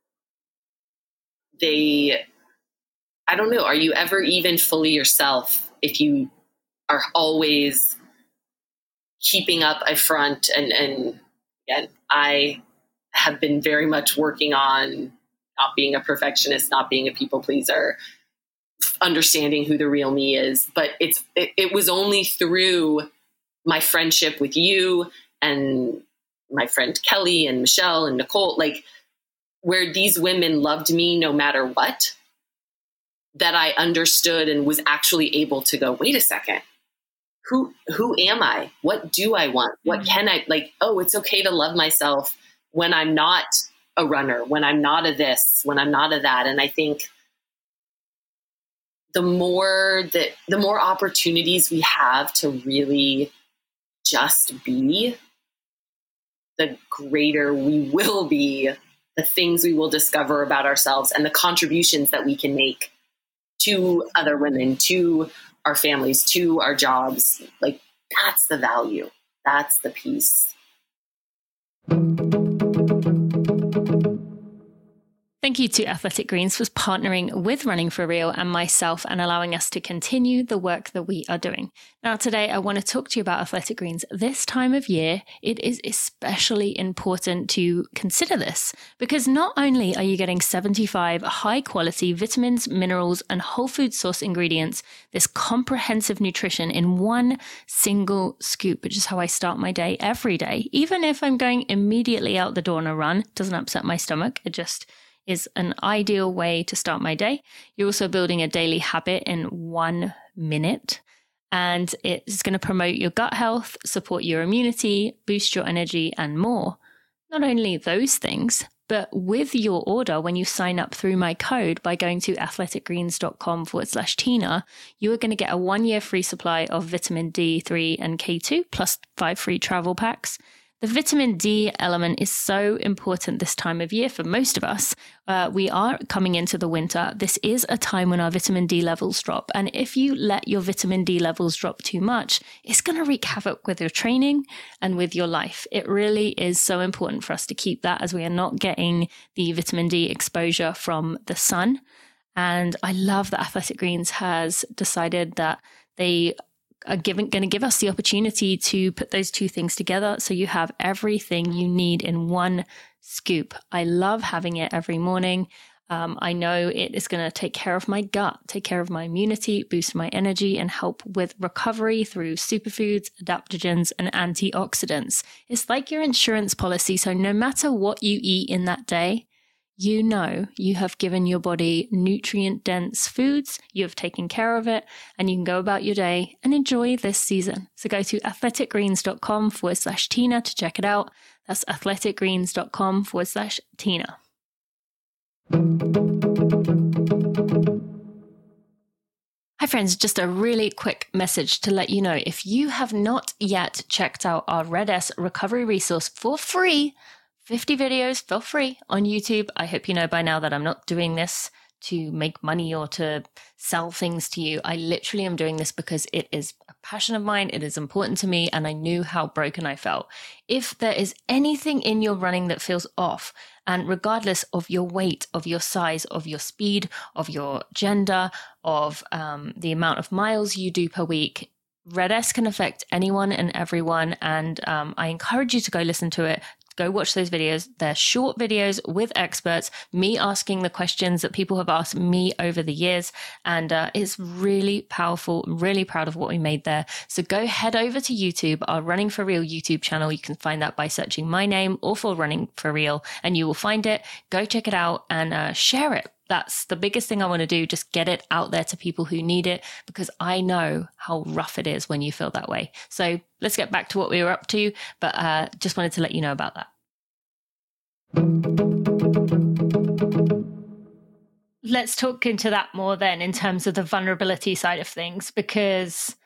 [SPEAKER 2] they, I don't know, are you ever even fully yourself if you are always keeping up a front? And, and again, I have been very much working on not being a perfectionist, not being a people pleaser, understanding who the real me is. But it's it, it was only through my friendship with you and my friend Kelly and Michelle and Nicole, like where these women loved me no matter what, that I understood and was actually able to go, wait a second, who who am I? What do I want? What mm-hmm. can I, like, oh, it's okay to love myself when I'm not a runner, when I'm not a this, when I'm not a that. And I think the more that the more opportunities we have to really just be, the greater we will be, the things we will discover about ourselves and the contributions that we can make to other women, to our families, to our jobs. Like that's the value. That's the piece.
[SPEAKER 1] Thank you to Athletic Greens for partnering with Running for Real and myself and allowing us to continue the work that we are doing. Now, today, I want to talk to you about Athletic Greens. This time of year, it is especially important to consider this because not only are you getting seventy-five high quality vitamins, minerals, and whole food source ingredients, this comprehensive nutrition in one single scoop, which is how I start my day every day. Even if I'm going immediately out the door on a run, it doesn't upset my stomach. It just is an ideal way to start my day. You're also building a daily habit in one minute, and it's going to promote your gut health, support your immunity, boost your energy, and more. Not only those things, but with your order, when you sign up through my code by going to athleticgreens.com forward slash Tina, you are going to get a one year free supply of vitamin D three and K two plus five free travel packs. The vitamin D element is so important this time of year for most of us. Uh, we are coming into the winter. This is a time when our vitamin D levels drop. And if you let your vitamin D levels drop too much, it's going to wreak havoc with your training and with your life. It really is so important for us to keep that, as we are not getting the vitamin D exposure from the sun. And I love that Athletic Greens has decided that they are giving, going to give us the opportunity to put those two things together, so you have everything you need in one scoop. I love having it every morning. Um, I know it is going to take care of my gut, take care of my immunity, boost my energy, and help with recovery through superfoods, adaptogens, and antioxidants. It's like your insurance policy. So no matter what you eat in that day, you know you have given your body nutrient-dense foods, you have taken care of it, and you can go about your day and enjoy this season. So go to athleticgreens.com forward slash Tina to check it out. That's athleticgreens.com forward slash Tina. Hi friends, just a really quick message to let you know, if you have not yet checked out our Red S recovery resource for free, fifty videos for free on YouTube. I hope you know by now that I'm not doing this to make money or to sell things to you. I literally am doing this because it is a passion of mine. It is important to me, and I knew how broken I felt. If there is anything in your running that feels off, and regardless of your weight, of your size, of your speed, of your gender, of um, the amount of miles you do per week, Red S can affect anyone and everyone. And um, I encourage you to go listen to it. Go watch those videos. They're short videos with experts, me asking the questions that people have asked me over the years. And uh, it's really powerful. I'm really proud of what we made there. So go head over to YouTube, our Running for Real YouTube channel. You can find that by searching my name or for Running for Real, and you will find it. Go check it out and uh, share it. That's the biggest thing I want to do. Just get it out there to people who need it, because I know how rough it is when you feel that way. So let's get back to what we were up to, but uh, just wanted to let you know about that. Let's talk into that more then in terms of the vulnerability side of things, because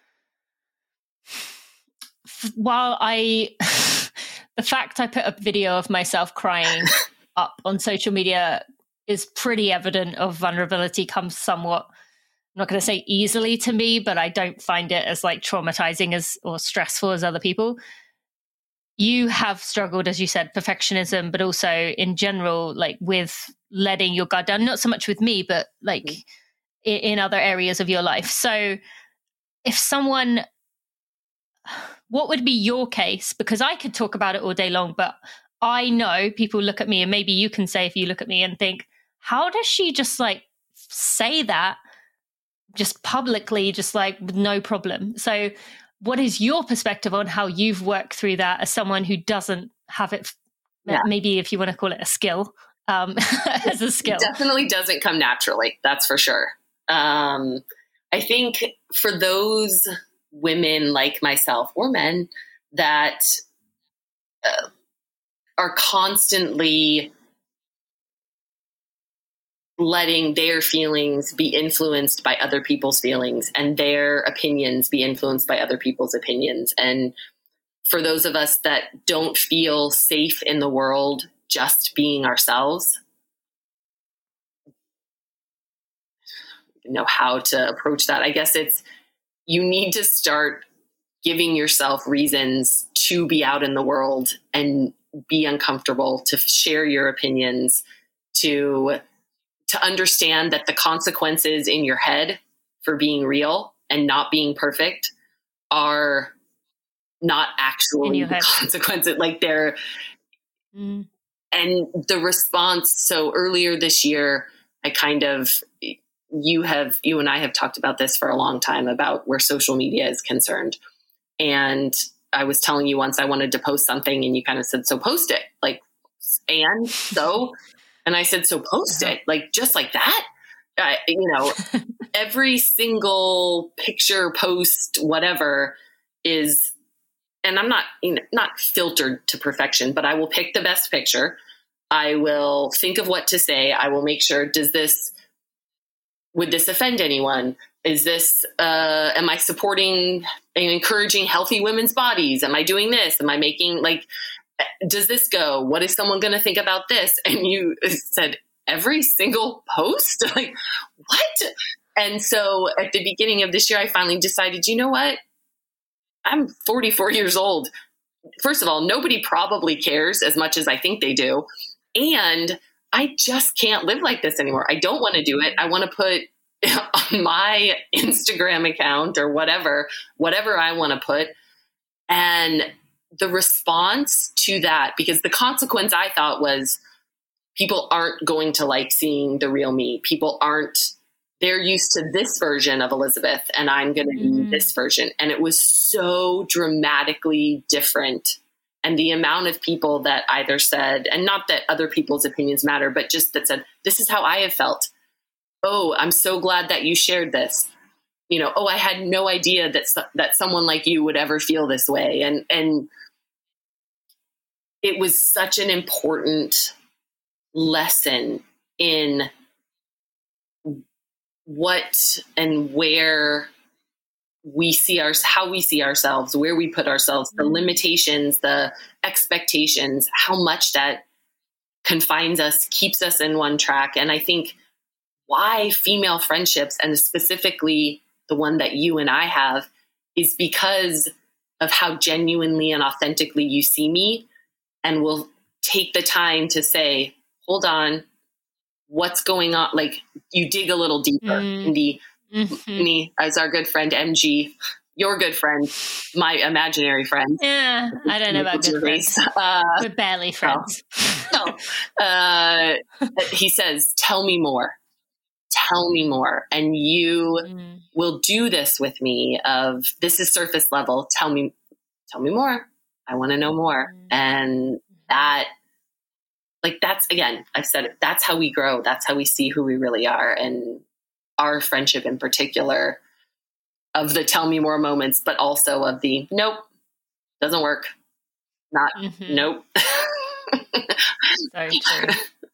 [SPEAKER 1] while I, the fact I put a video of myself crying up on social media is pretty evident of vulnerability, comes somewhat, I'm not going to say easily to me, but I don't find it as like traumatizing as or stressful as other people. You have struggled, as you said, perfectionism, but also in general, like with letting your guard down, not so much with me, but like mm-hmm. in, in other areas of your life. So if someone, what would be your case? Because I could talk about it all day long, but I know people look at me, and maybe you can say, if you look at me and think, how does she just like say that just publicly, just like with no problem? So what is your perspective on how you've worked through that as someone who doesn't have it, yeah. maybe if you want to call it a skill, um, as a skill?
[SPEAKER 2] It definitely doesn't come naturally. That's for sure. Um, I think for those women like myself or men that uh, are constantly letting their feelings be influenced by other people's feelings and their opinions be influenced by other people's opinions. And for those of us that don't feel safe in the world just being ourselves, know how to approach that. I guess it's, you need to start giving yourself reasons to be out in the world and be uncomfortable, to share your opinions, to to understand that the consequences in your head for being real and not being perfect are not actually the consequences. Like they're, mm. and the response. So earlier this year, I kind of, you have, you and I have talked about this for a long time about where social media is concerned. And I was telling you once I wanted to post something and you kind of said, so post it. Like, and so, and I said, so post it, like, just like that. Uh, you know, every single picture, post, whatever is and I'm not, you know, not filtered to perfection, but I will pick the best picture. I will think of what to say. I will make sure, does this, would this offend anyone? Is this, uh, am I supporting and encouraging healthy women's bodies? Am I doing this? Am I making, like, does this go? What is someone going to think about this? And you said every single post, like, what? And so at the beginning of this year, I finally decided, you know what? I'm forty-four years old. First of all, nobody probably cares as much as I think they do. And I just can't live like this anymore. I don't want to do it. I want to put on my Instagram account or whatever, whatever I want to put. And the response to that, because the consequence I thought was people aren't going to like seeing the real me. People aren't, they're used to this version of Elizabeth and I'm going to be mm. this version. And it was so dramatically different. And the amount of people that either said, and not that other people's opinions matter, but just that said, this is how I have felt. Oh, I'm so glad that you shared this. You know, oh, I had no idea that that someone like you would ever feel this way. And and it was such an important lesson in what and where we see our, how we see ourselves, where we put ourselves, the limitations, the expectations, how much that confines us, keeps us in one track. And I think why female friendships, and specifically the one that you and I have, is because of how genuinely and authentically you see me, and will take the time to say, hold on, what's going on? Like, you dig a little deeper mm. in the, mm-hmm. me as our good friend, M G, your good friend, my imaginary friend.
[SPEAKER 1] Yeah, I don't know about good friends. Uh, We're barely friends.
[SPEAKER 2] No. no. Uh, he says, tell me more. Tell me more. And you mm. will do this with me of, this is surface level. Tell me, tell me more. I want to know more. Mm. And that, like, that's, again, I've said it, that's how we grow. That's how we see who we really are. And our friendship in particular, of the tell me more moments, but also of the, nope, doesn't work. Not, mm-hmm. nope.
[SPEAKER 1] Very true.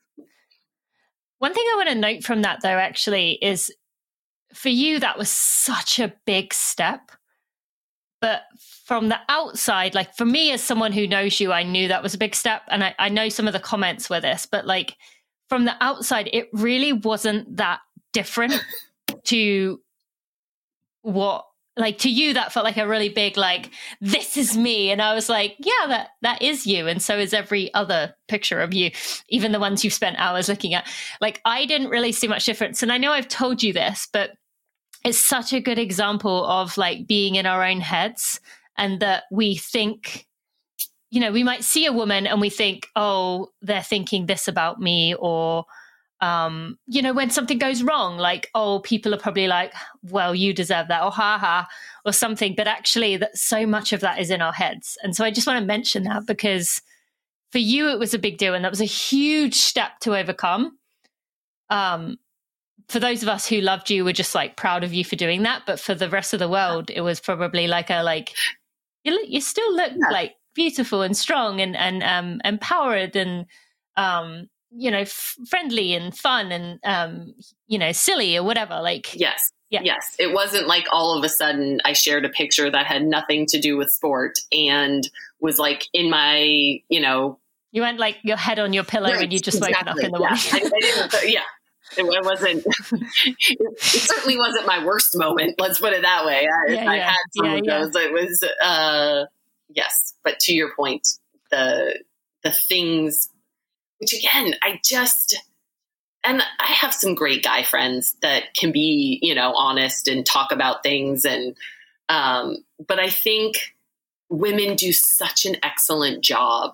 [SPEAKER 1] One thing I want to note from that, though, actually, is for you, that was such a big step. But from the outside, like for me, as someone who knows you, I knew that was a big step. And I, I know some of the comments were this, but like from the outside, it really wasn't that different to what, like to you, that felt like a really big, like, this is me. And I was like, yeah, that that is you. And so is every other picture of you, even the ones you've spent hours looking at. Like, I didn't really see much difference. And I know I've told you this, but it's such a good example of like being in our own heads, and that we think, you know, we might see a woman and we think, oh, they're thinking this about me, or, um, you know, when something goes wrong, like, oh, people are probably like, well, you deserve that, or ha ha, or something. But actually, that so much of that is in our heads. And so I just want to mention that, because for you, it was a big deal, and that was a huge step to overcome. Um, for those of us who loved you, we're just like proud of you for doing that. But for the rest of the world, it was probably like a, like, you, you still look yeah. like beautiful and strong and, and, um, empowered and, um, you know, f- friendly and fun and, um, you know, silly or whatever. Like,
[SPEAKER 2] yes.
[SPEAKER 1] Yeah.
[SPEAKER 2] Yes. It wasn't like all of a sudden I shared a picture that had nothing to do with sport and was like in my, you know,
[SPEAKER 1] you went like your head on your pillow right, and you just exactly. woken up in the morning.
[SPEAKER 2] Yeah. I, I didn't, yeah. It wasn't, it, it certainly wasn't my worst moment. Let's put it that way. I,
[SPEAKER 1] yeah,
[SPEAKER 2] I
[SPEAKER 1] yeah.
[SPEAKER 2] had some
[SPEAKER 1] yeah,
[SPEAKER 2] of
[SPEAKER 1] yeah.
[SPEAKER 2] those. It was, uh, yes. But to your point, the, the things, which again, I just, and I have some great guy friends that can be, you know, honest and talk about things. And, um, but I think women do such an excellent job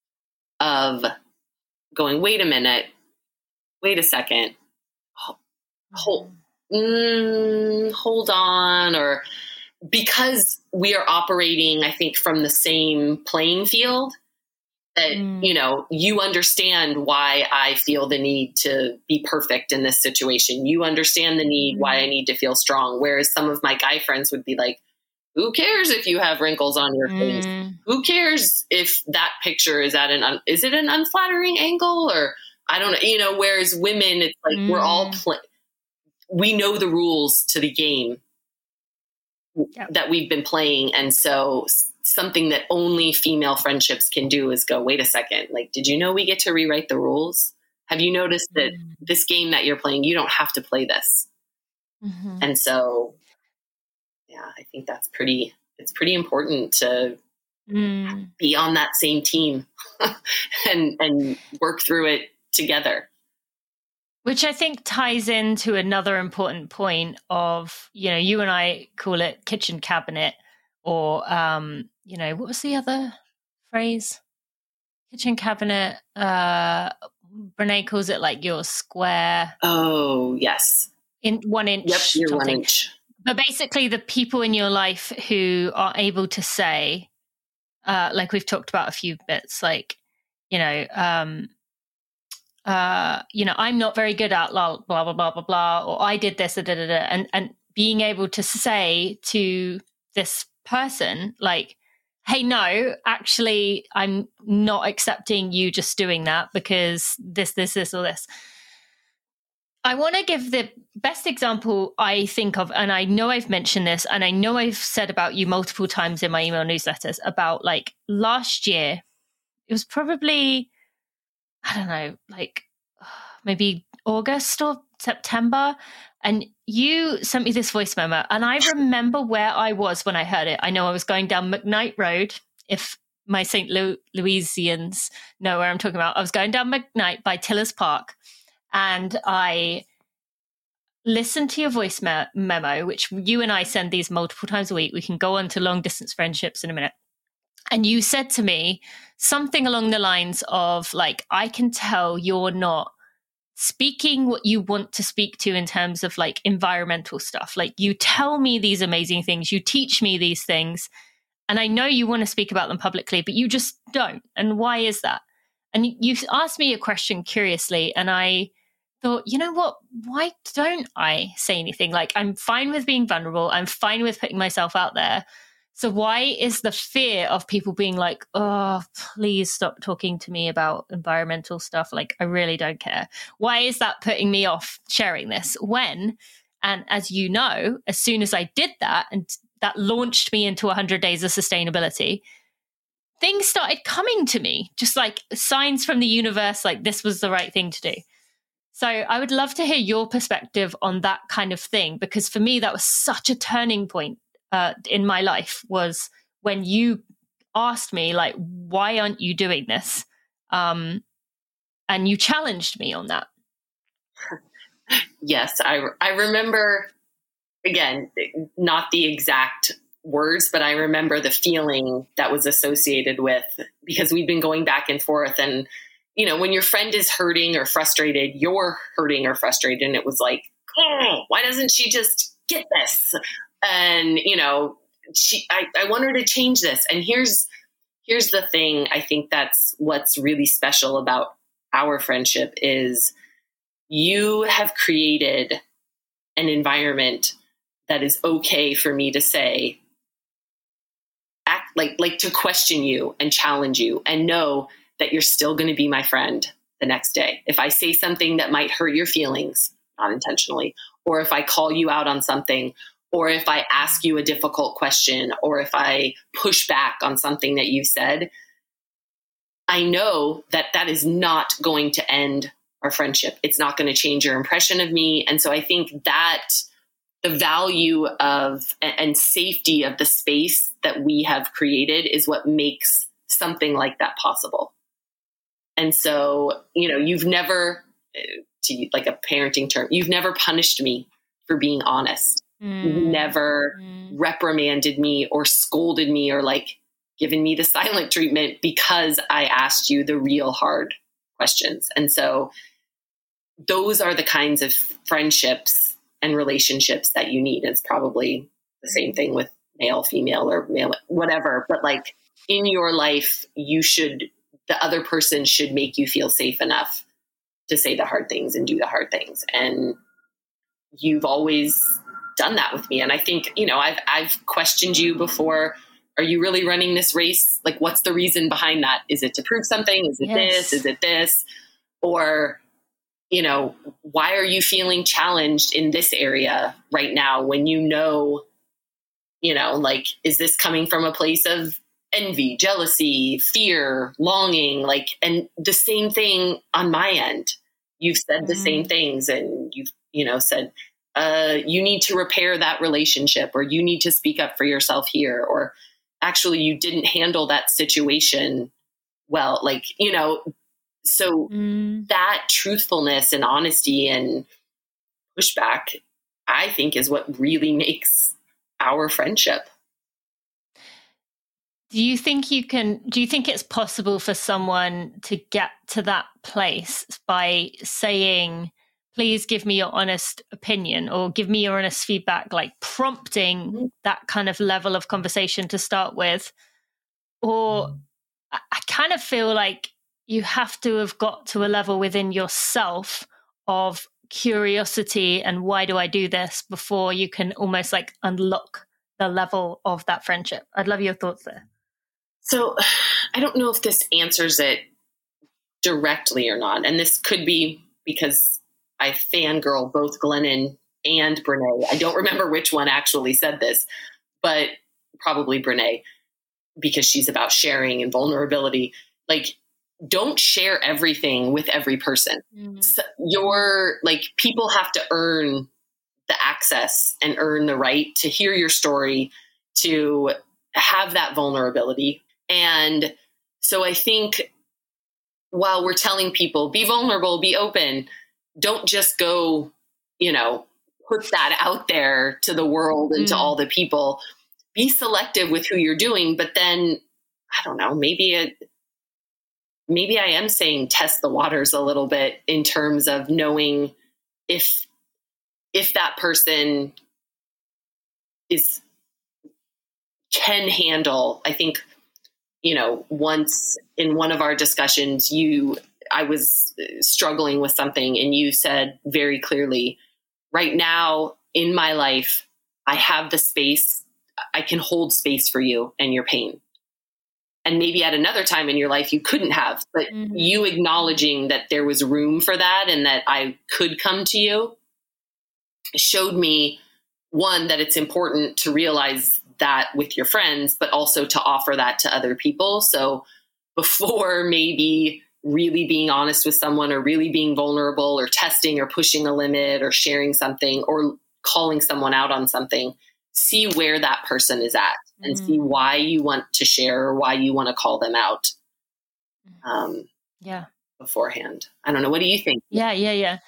[SPEAKER 2] of going, wait a minute, wait a second. Hold, mm, hold on, or because we are operating, I think, from the same playing field, that, mm. you know, you understand why I feel the need to be perfect in this situation. You understand the need, mm. why I need to feel strong. Whereas some of my guy friends would be like, Who cares if you have wrinkles on your face?
[SPEAKER 1] Mm.
[SPEAKER 2] Who cares if that picture is at an, un- is it an unflattering angle or I don't know, you know, whereas women, it's like, mm. we're all, pl- we know the rules to the game yep. that we've been playing. And so something that only female friendships can do is go, wait a second, like, did you know we get to rewrite the rules? Have you noticed that mm. this game that you're playing, you don't have to play this? Mm-hmm. And so, yeah, I think that's pretty, it's pretty important to mm. be on that same team and, and work through it together.
[SPEAKER 1] Which I think ties into another important point of, you know, you and I call it kitchen cabinet or, um, you know, what was the other phrase? Kitchen cabinet. Uh, Brene calls it like your square.
[SPEAKER 2] Oh, yes.
[SPEAKER 1] In one inch.
[SPEAKER 2] Yep, your
[SPEAKER 1] something.
[SPEAKER 2] one inch.
[SPEAKER 1] But basically the people in your life who are able to say, uh, like we've talked about a few bits, like, you know, um, uh, you know, I'm not very good at blah, blah, blah, blah, blah, blah, or I did this, da, da, da, da, and, and being able to say to this person, like, hey, no, actually, I'm not accepting you just doing that because this, this, this, or this. I want to give the best example I think of, and I know I've mentioned this, and I know I've said about you multiple times in my email newsletters about like last year. It was probably, I don't know, like maybe August or September. And you sent me this voice memo, and I remember where I was when I heard it. I know I was going down McKnight Road. If my Saint Lu- Louisians know where I'm talking about, I was going down McKnight by Tillers Park. And I listened to your voice me- memo, which you and I send these multiple times a week. We can go on to long distance friendships in a minute. And you said to me something along the lines of like, I can tell you're not speaking what you want to speak to in terms of like environmental stuff. Like you tell me these amazing things, you teach me these things, and I know you want to speak about them publicly, but you just don't. And why is that? And you asked me a question curiously, and I thought, you know what, why don't I say anything? Like, I'm fine with being vulnerable. I'm fine with putting myself out there. So why is the fear of people being like, oh, please stop talking to me about environmental stuff? Like, I really don't care. Why is that putting me off sharing this? When, and as you know, as soon as I did that, and that launched me into one hundred days of sustainability, things started coming to me, just like signs from the universe, like this was the right thing to do. So I would love to hear your perspective on that kind of thing, because for me, that was such a turning point uh, in my life, was when you asked me, like, why aren't you doing this? Um, and you challenged me on that.
[SPEAKER 2] Yes, I, I remember, again, not the exact words, but I remember the feeling that was associated with, because we've been going back and forth, and you know, when your friend is hurting or frustrated, you're hurting or frustrated. And it was like, oh, why doesn't she just get this? And, you know, she, I, I want her to change this. And here's, here's the thing. I think that's what's really special about our friendship is you have created an environment that is okay for me to say, act like, like to question you and challenge you and know that you're still going to be my friend the next day. If I say something that might hurt your feelings, not intentionally, or if I call you out on something, or if I ask you a difficult question, or if I push back on something that you've said, I know that that is not going to end our friendship. It's not going to change your impression of me. And so I think that the value of and safety of the space that we have created is what makes something like that possible. And so, you know, you've never, to like a parenting term, you've never punished me for being honest. Mm. You've never mm. reprimanded me or scolded me or like given me the silent treatment because I asked you the real hard questions. And so those are the kinds of friendships and relationships that you need. It's probably the same thing with male, female, or male, whatever. But like in your life, you should, the other person should make you feel safe enough to say the hard things and do the hard things. And you've always done that with me. And I think, you know, I've, I've questioned you before. Are you really running this race? Like, what's the reason behind that? Is it to prove something? Is it
[SPEAKER 1] Yes.
[SPEAKER 2] this? Is it this? Or, you know, why are you feeling challenged in this area right now when you know, you know, like, is this coming from a place of envy, jealousy, fear, longing? Like, and the same thing on my end. You've said the mm. same things, and you've, you know, said, uh, you need to repair that relationship, or you need to speak up for yourself here, or actually you didn't handle that situation well. Like, you know, so mm. that truthfulness and honesty and pushback, I think, is what really makes our friendship.
[SPEAKER 1] Do you think you can, do you think it's possible for someone to get to that place by saying, please give me your honest opinion, or give me your honest feedback, like prompting mm-hmm. that kind of level of conversation to start with? Or I, I kind of feel like you have to have got to a level within yourself of curiosity and why do I do this before you can almost like unlock the level of that friendship. I'd love your thoughts there.
[SPEAKER 2] So I don't know if this answers it directly or not. And this could be because I fangirl both Glennon and Brene. I don't remember which one actually said this, but probably Brene, because she's about sharing and vulnerability. Like, don't share everything with every person. Mm-hmm. So you're like, people have to earn the access and earn the right to hear your story, to have that vulnerability. And so I think while we're telling people, be vulnerable, be open, don't just go, you know, put that out there to the world and mm. to all the people. Be selective with who you're doing, but then, I don't know, maybe it, maybe I am saying test the waters a little bit in terms of knowing if, if that person is, can handle, I think, you know, once in one of our discussions, you, I was struggling with something and you said very clearly, right now in my life, I have the space, I can hold space for you and your pain. And maybe at another time in your life, you couldn't have, but mm-hmm. you acknowledging that there was room for that and that I could come to you showed me, one, that it's important to realize that with your friends, but also to offer that to other people. So before maybe really being honest with someone, or really being vulnerable, or testing or pushing a limit, or sharing something, or calling someone out on something, see where that person is at and mm. see why you want to share or why you want to call them out. Um,
[SPEAKER 1] yeah.
[SPEAKER 2] Beforehand. I don't know. What do you think?
[SPEAKER 1] Yeah, yeah, yeah.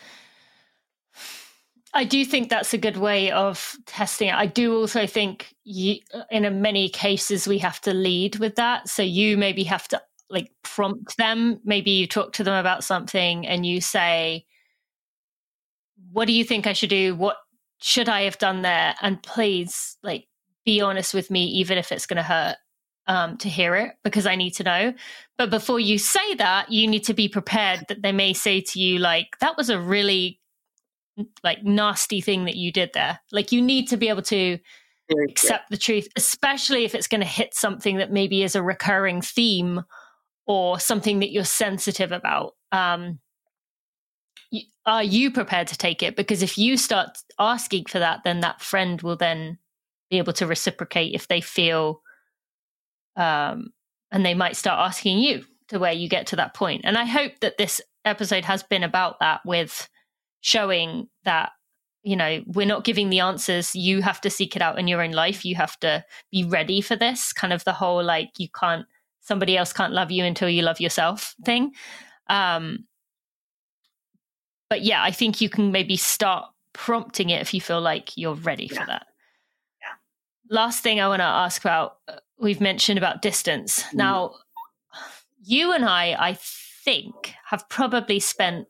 [SPEAKER 1] I do think that's a good way of testing it. I do also think you, in a many cases, we have to lead with that. So you maybe have to like prompt them. Maybe you talk to them about something and you say, what do you think I should do? What should I have done there? And please, like, be honest with me, even if it's going to hurt um, to hear it, because I need to know. But before you say that, you need to be prepared that they may say to you, like, that was a really like nasty thing that you did there. Like, you need to be able to Very accept good. the truth, especially if it's going to hit something that maybe is a recurring theme or something that you're sensitive about. Um, are you prepared to take it? Because if you start asking for that, then that friend will then be able to reciprocate if they feel, um, and they might start asking you to where you get to that point. And I hope that this episode has been about that, with showing that, you know, we're not giving the answers. You have to seek it out in your own life. You have to be ready for this, kind of the whole, like, you can't, somebody else can't love you until you love yourself thing. Um, but yeah, I think you can maybe start prompting it if you feel like you're ready yeah. for that. Yeah. Last thing I want to ask about, we've mentioned about distance. Mm. Now, you and I, I think, have probably spent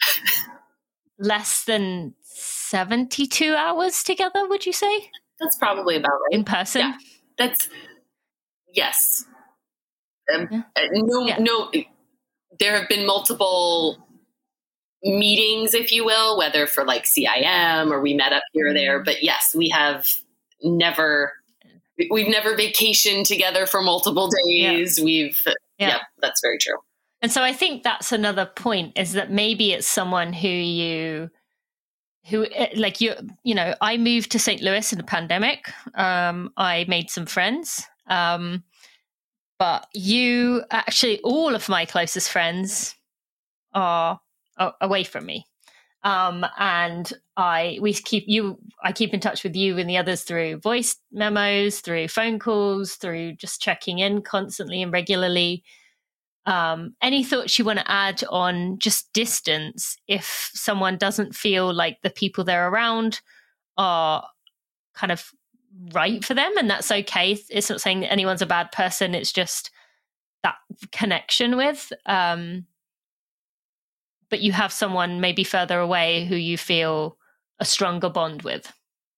[SPEAKER 1] less than seventy-two hours together, would you say?
[SPEAKER 2] That's probably about right.
[SPEAKER 1] In person?
[SPEAKER 2] Yeah. That's, yes. Um,
[SPEAKER 1] yeah.
[SPEAKER 2] uh, no,
[SPEAKER 1] yeah.
[SPEAKER 2] no, there have been multiple meetings, if you will, whether for like C I M or we met up here or there. But yes, we have never, we've never vacationed together for multiple days. Yeah. We've, yeah. yeah, that's very true.
[SPEAKER 1] And so I think that's another point, is that maybe it's someone who you, who like you, you know, I moved to Saint Louis in the pandemic. Um, I made some friends. Um, but you actually, all of my closest friends are away from me. Um, and I, we keep you, I keep in touch with you and the others through voice memos, through phone calls, through just checking in constantly and regularly. Um, any thoughts you want to add on just distance if someone doesn't feel like the people they're around are kind of right for them? And that's okay. It's not saying that anyone's a bad person. It's just that connection with, um, but you have someone maybe further away who you feel a stronger bond with.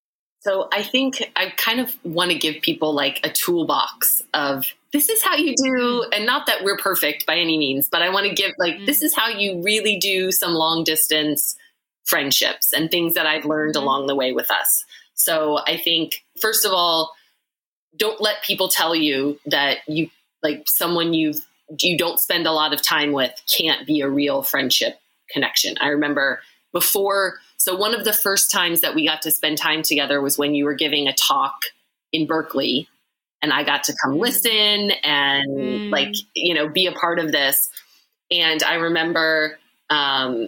[SPEAKER 2] So I think I kind of want to give people like a toolbox of this is how you do, and not that we're perfect by any means, but I want to give like, mm-hmm. this is how you really do some long distance friendships and things that I've learned mm-hmm. along the way with us. So I think, first of all, don't let people tell you that you like someone you you don't spend a lot of time with can't be a real friendship connection. I remember before, so one of the first times that we got to spend time together was when you were giving a talk in Berkeley, and I got to come listen and mm. like, you know, be a part of this. And I remember, um,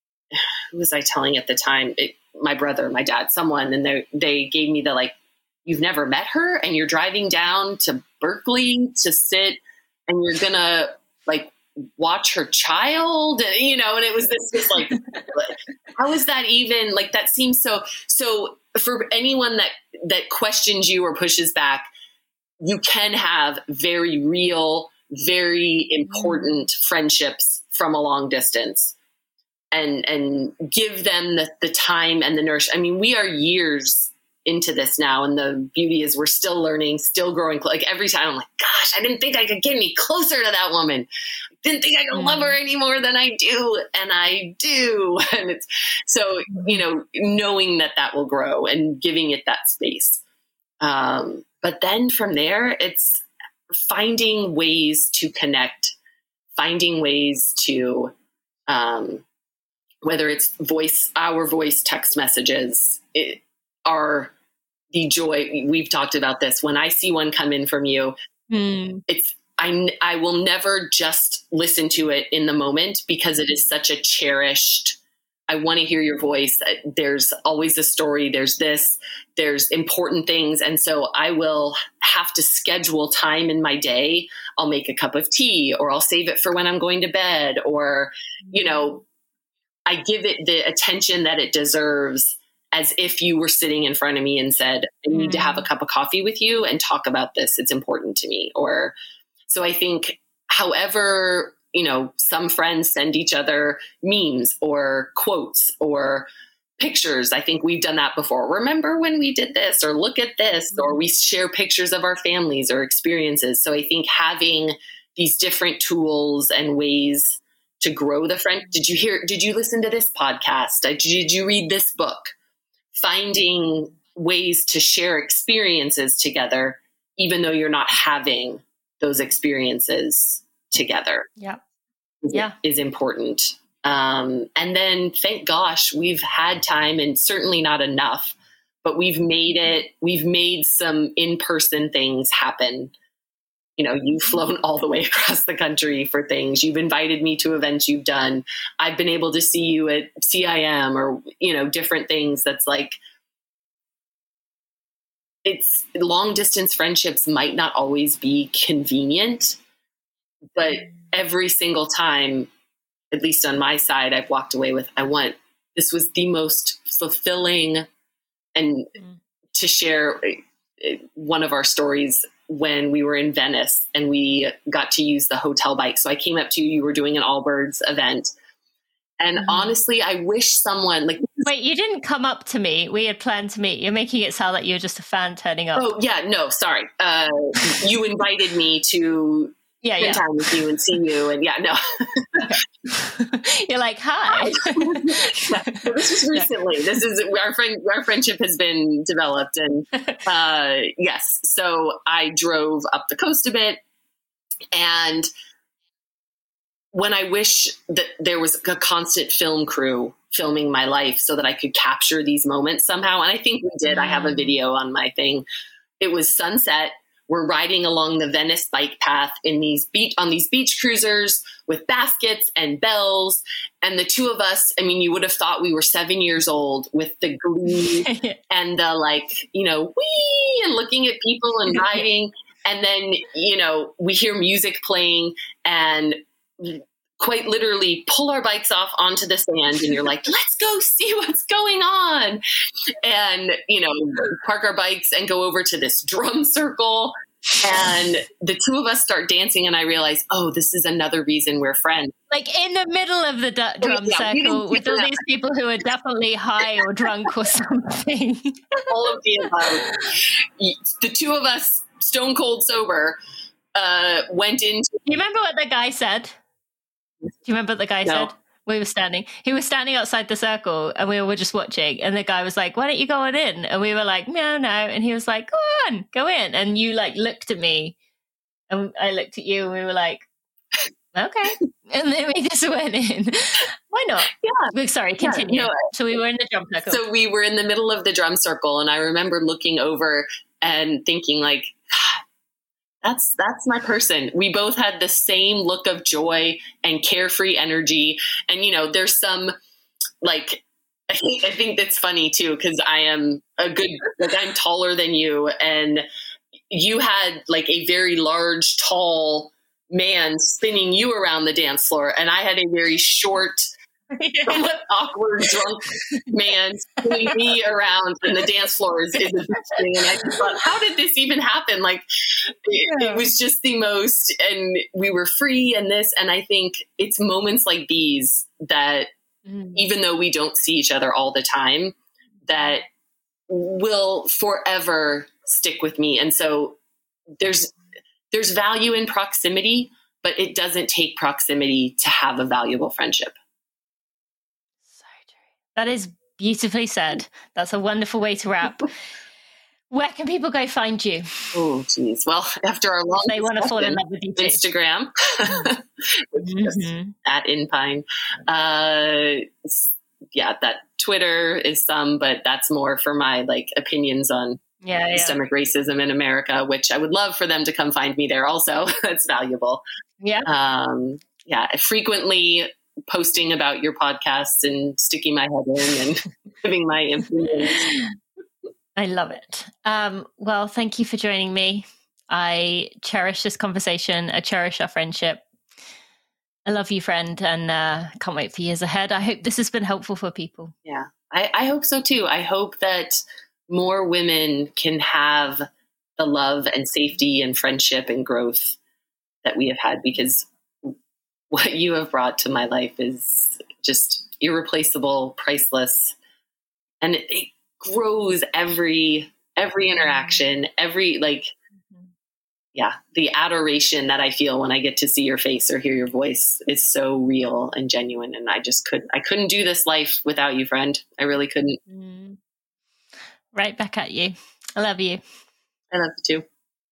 [SPEAKER 2] who was I telling at the time? It, my brother, my dad, someone, and they they gave me the like, you've never met her and you're driving down to Berkeley to sit and you're gonna like watch her child, and, you know, and it was this just like, how is that even like, that seems so, so for anyone that, that questions you or pushes back, you can have very real, very important friendships from a long distance. And and give them the, the time and the nourish. I mean, we are years into this now, and the beauty is we're still learning, still growing. Like every time I'm like, gosh, I didn't think I could get any closer to that woman. Didn't think I could mm. love her any more than I do. And I do. And it's so, you know, knowing that that will grow and giving it that space. Um, but then from there, it's finding ways to connect, finding ways to, um, whether it's voice, our voice text messages it, are the joy. We've talked about this. When I see one come in from you, mm. it's, I, I will never just listen to it in the moment because it is such a cherished, I want to hear your voice. There's always a story. There's this, there's important things. And so I will have to schedule time in my day. I'll make a cup of tea, or I'll save it for when I'm going to bed, or, you know, I give it the attention that it deserves, as if you were sitting in front of me and said, I need mm. to have a cup of coffee with you and talk about this. It's important to me. Or, so I think however, you know, some friends send each other memes or quotes or pictures. I think we've done that before. Remember when we did this, or look at this, or we share pictures of our families or experiences. So I think having these different tools and ways to grow the friend. Did you hear, did you listen to this podcast? Did you read this book? Finding ways to share experiences together, even though you're not having those experiences together.
[SPEAKER 1] Yeah.
[SPEAKER 2] Is,
[SPEAKER 1] yeah.
[SPEAKER 2] is important. Um, and then thank gosh, we've had time, and certainly not enough, but we've made it, we've made some in-person things happen. You know, you've flown all the way across the country for things. You've invited me to events you've done. I've been able to see you at C I M or, you know, different things. That's like, it's long distance friendships might not always be convenient, but every single time, at least on my side, I've walked away with, I want, this was the most fulfilling. And mm. to share one of our stories when we were in Venice and we got to use the hotel bike. So I came up to you, you were doing an Allbirds event. And mm-hmm. honestly, I wish someone like,
[SPEAKER 1] wait, you didn't come up to me. We had planned to meet. You're making it sound like you're just a fan turning up.
[SPEAKER 2] Oh yeah, no, sorry. Uh, you invited me to
[SPEAKER 1] yeah,
[SPEAKER 2] spend
[SPEAKER 1] yeah.
[SPEAKER 2] time with you and see you. And yeah, no.
[SPEAKER 1] You're like, hi.
[SPEAKER 2] Yeah, so this was recently. This is our friend. Our friendship has been developed, and uh, yes. So I drove up the coast a bit, and when I wish that there was a constant film crew filming my life so that I could capture these moments somehow, and I think we did. Mm. I have a video on my thing. It was sunset. We're riding along the Venice bike path in these beach on these beach cruisers with baskets and bells. And the two of us, I mean, you would have thought we were seven years old with the glee and the like, you know, wee and looking at people and riding. And then, you know, we hear music playing and quite literally pull our bikes off onto the sand, and you're like, let's go see what's going on. And, you know, park our bikes and go over to this drum circle. And the two of us start dancing, and I realize, oh, this is another reason we're friends.
[SPEAKER 1] Like in the middle of the d- drum yeah, circle with all that. These people who are definitely high or drunk or something.
[SPEAKER 2] All of the above. The two of us, stone cold sober, uh, went into...
[SPEAKER 1] Do you remember what the guy said? Do you remember what the guy
[SPEAKER 2] no.
[SPEAKER 1] said? We were standing. He was standing outside the circle, and we were just watching. And the guy was like, "Why don't you go on in?" And we were like, "No, no." And he was like, "Go on, go in." And you like looked at me, and I looked at you, and we were like, "Okay." And then we just went in. Why not?
[SPEAKER 2] Yeah.
[SPEAKER 1] Sorry, continue.
[SPEAKER 2] Yeah, no,
[SPEAKER 1] so we were in the drum circle.
[SPEAKER 2] So we were in the middle of the drum circle, and I remember looking over and thinking, like, That's that's my person. We both had the same look of joy and carefree energy. And, you know, there's some, like, I think, I think that's funny, too, because I am a good, like, I'm taller than you. And you had, like, a very large, tall man spinning you around the dance floor. And I had a very short, yeah. awkward, drunk man spinning me around, and the dance floor is, is a big thing. And I just thought, how did this even happen? Like, it, yeah. it was just the most, and we were free and this. And I think it's moments like these that, mm. even though we don't see each other all the time, that will forever stick with me. And so there's there's value in proximity, but it doesn't take proximity to have a valuable friendship.
[SPEAKER 1] That is beautifully said. That's a wonderful way to wrap. Where can people go find you?
[SPEAKER 2] Oh, geez. Well, after our long
[SPEAKER 1] they want to fall in love with you too.
[SPEAKER 2] Instagram, mm-hmm. at InPine. Uh, yeah, that Twitter is some, but that's more for my like opinions on
[SPEAKER 1] yeah, yeah.
[SPEAKER 2] systemic racism in America, which I would love for them to come find me there. Also, that's valuable.
[SPEAKER 1] Yeah.
[SPEAKER 2] Um, yeah. I frequently posting about your podcasts and sticking my head in and giving my opinions.
[SPEAKER 1] I love it. Um, well, thank you for joining me. I cherish this conversation. I cherish our friendship. I love you, friend, and uh, can't wait for years ahead. I hope this has been helpful for people.
[SPEAKER 2] Yeah, I, I hope so too. I hope that more women can have the love and safety and friendship and growth that we have had, because what you have brought to my life is just irreplaceable, priceless. And it, it grows every, every interaction, every, like, yeah, the adoration that I feel when I get to see your face or hear your voice is so real and genuine. And I just couldn't, I couldn't do this life without you, friend. I really couldn't.
[SPEAKER 1] Mm. Right back at you. I love you.
[SPEAKER 2] I love you too.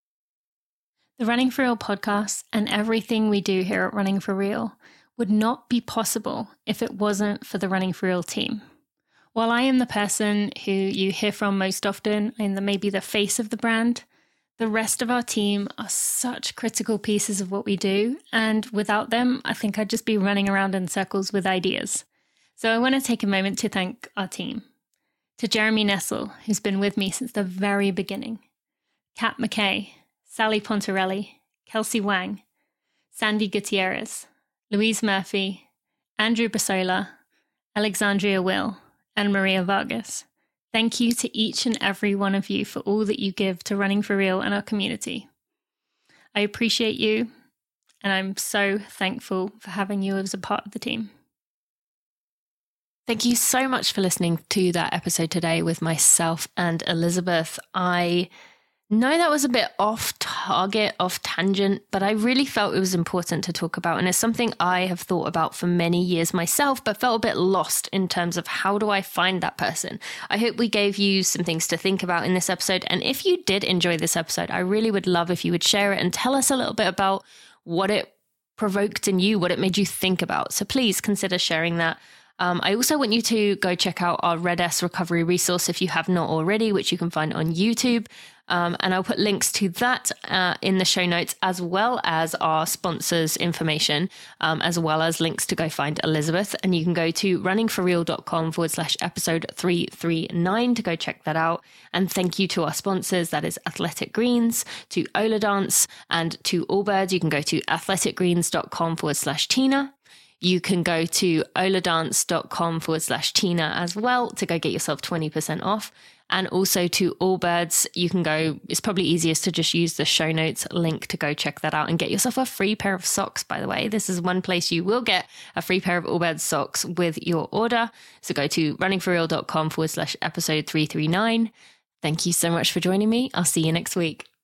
[SPEAKER 1] The Running for Real podcast and everything we do here at Running for Real would not be possible if it wasn't for the Running for Real team. While I am the person who you hear from most often and the, maybe the face of the brand, the rest of our team are such critical pieces of what we do. And without them, I think I'd just be running around in circles with ideas. So I want to take a moment to thank our team. To Jeremy Nessel, who's been with me since the very beginning. Kat McKay, Sally Pontarelli, Kelsey Wang, Sandy Gutierrez, Louise Murphy, Andrew Basola, Alexandria Will, and Maria Vargas. Thank you to each and every one of you for all that you give to Running for Real and our community. I appreciate you, and I'm so thankful for having you as a part of the team. Thank you so much for listening to that episode today with myself and Elizabeth. I No, that was a bit off target, off tangent, but I really felt it was important to talk about. And it's something I have thought about for many years myself, but felt a bit lost in terms of how do I find that person? I hope we gave you some things to think about in this episode. And if you did enjoy this episode, I really would love if you would share it and tell us a little bit about what it provoked in you, what it made you think about. So please consider sharing that. Um, I also want you to go check out our Red S recovery resource if you have not already, which you can find on YouTube. Um, and I'll put links to that uh, in the show notes, as well as our sponsors' information, um, as well as links to go find Elizabeth. And you can go to runningforreal.com forward slash episode three thirty-nine to go check that out. And thank you to our sponsors. That is Athletic Greens, to Ola Dance, and to Allbirds. You can go to athleticgreens.com forward slash Tina. You can go to oladance.com forward slash Tina as well to go get yourself twenty percent off. And also to Allbirds, you can go, it's probably easiest to just use the show notes link to go check that out and get yourself a free pair of socks, by the way. This is one place you will get a free pair of Allbirds socks with your order. So go to runningforreal.com forward slash episode three thirty-nine. Thank you so much for joining me. I'll see you next week.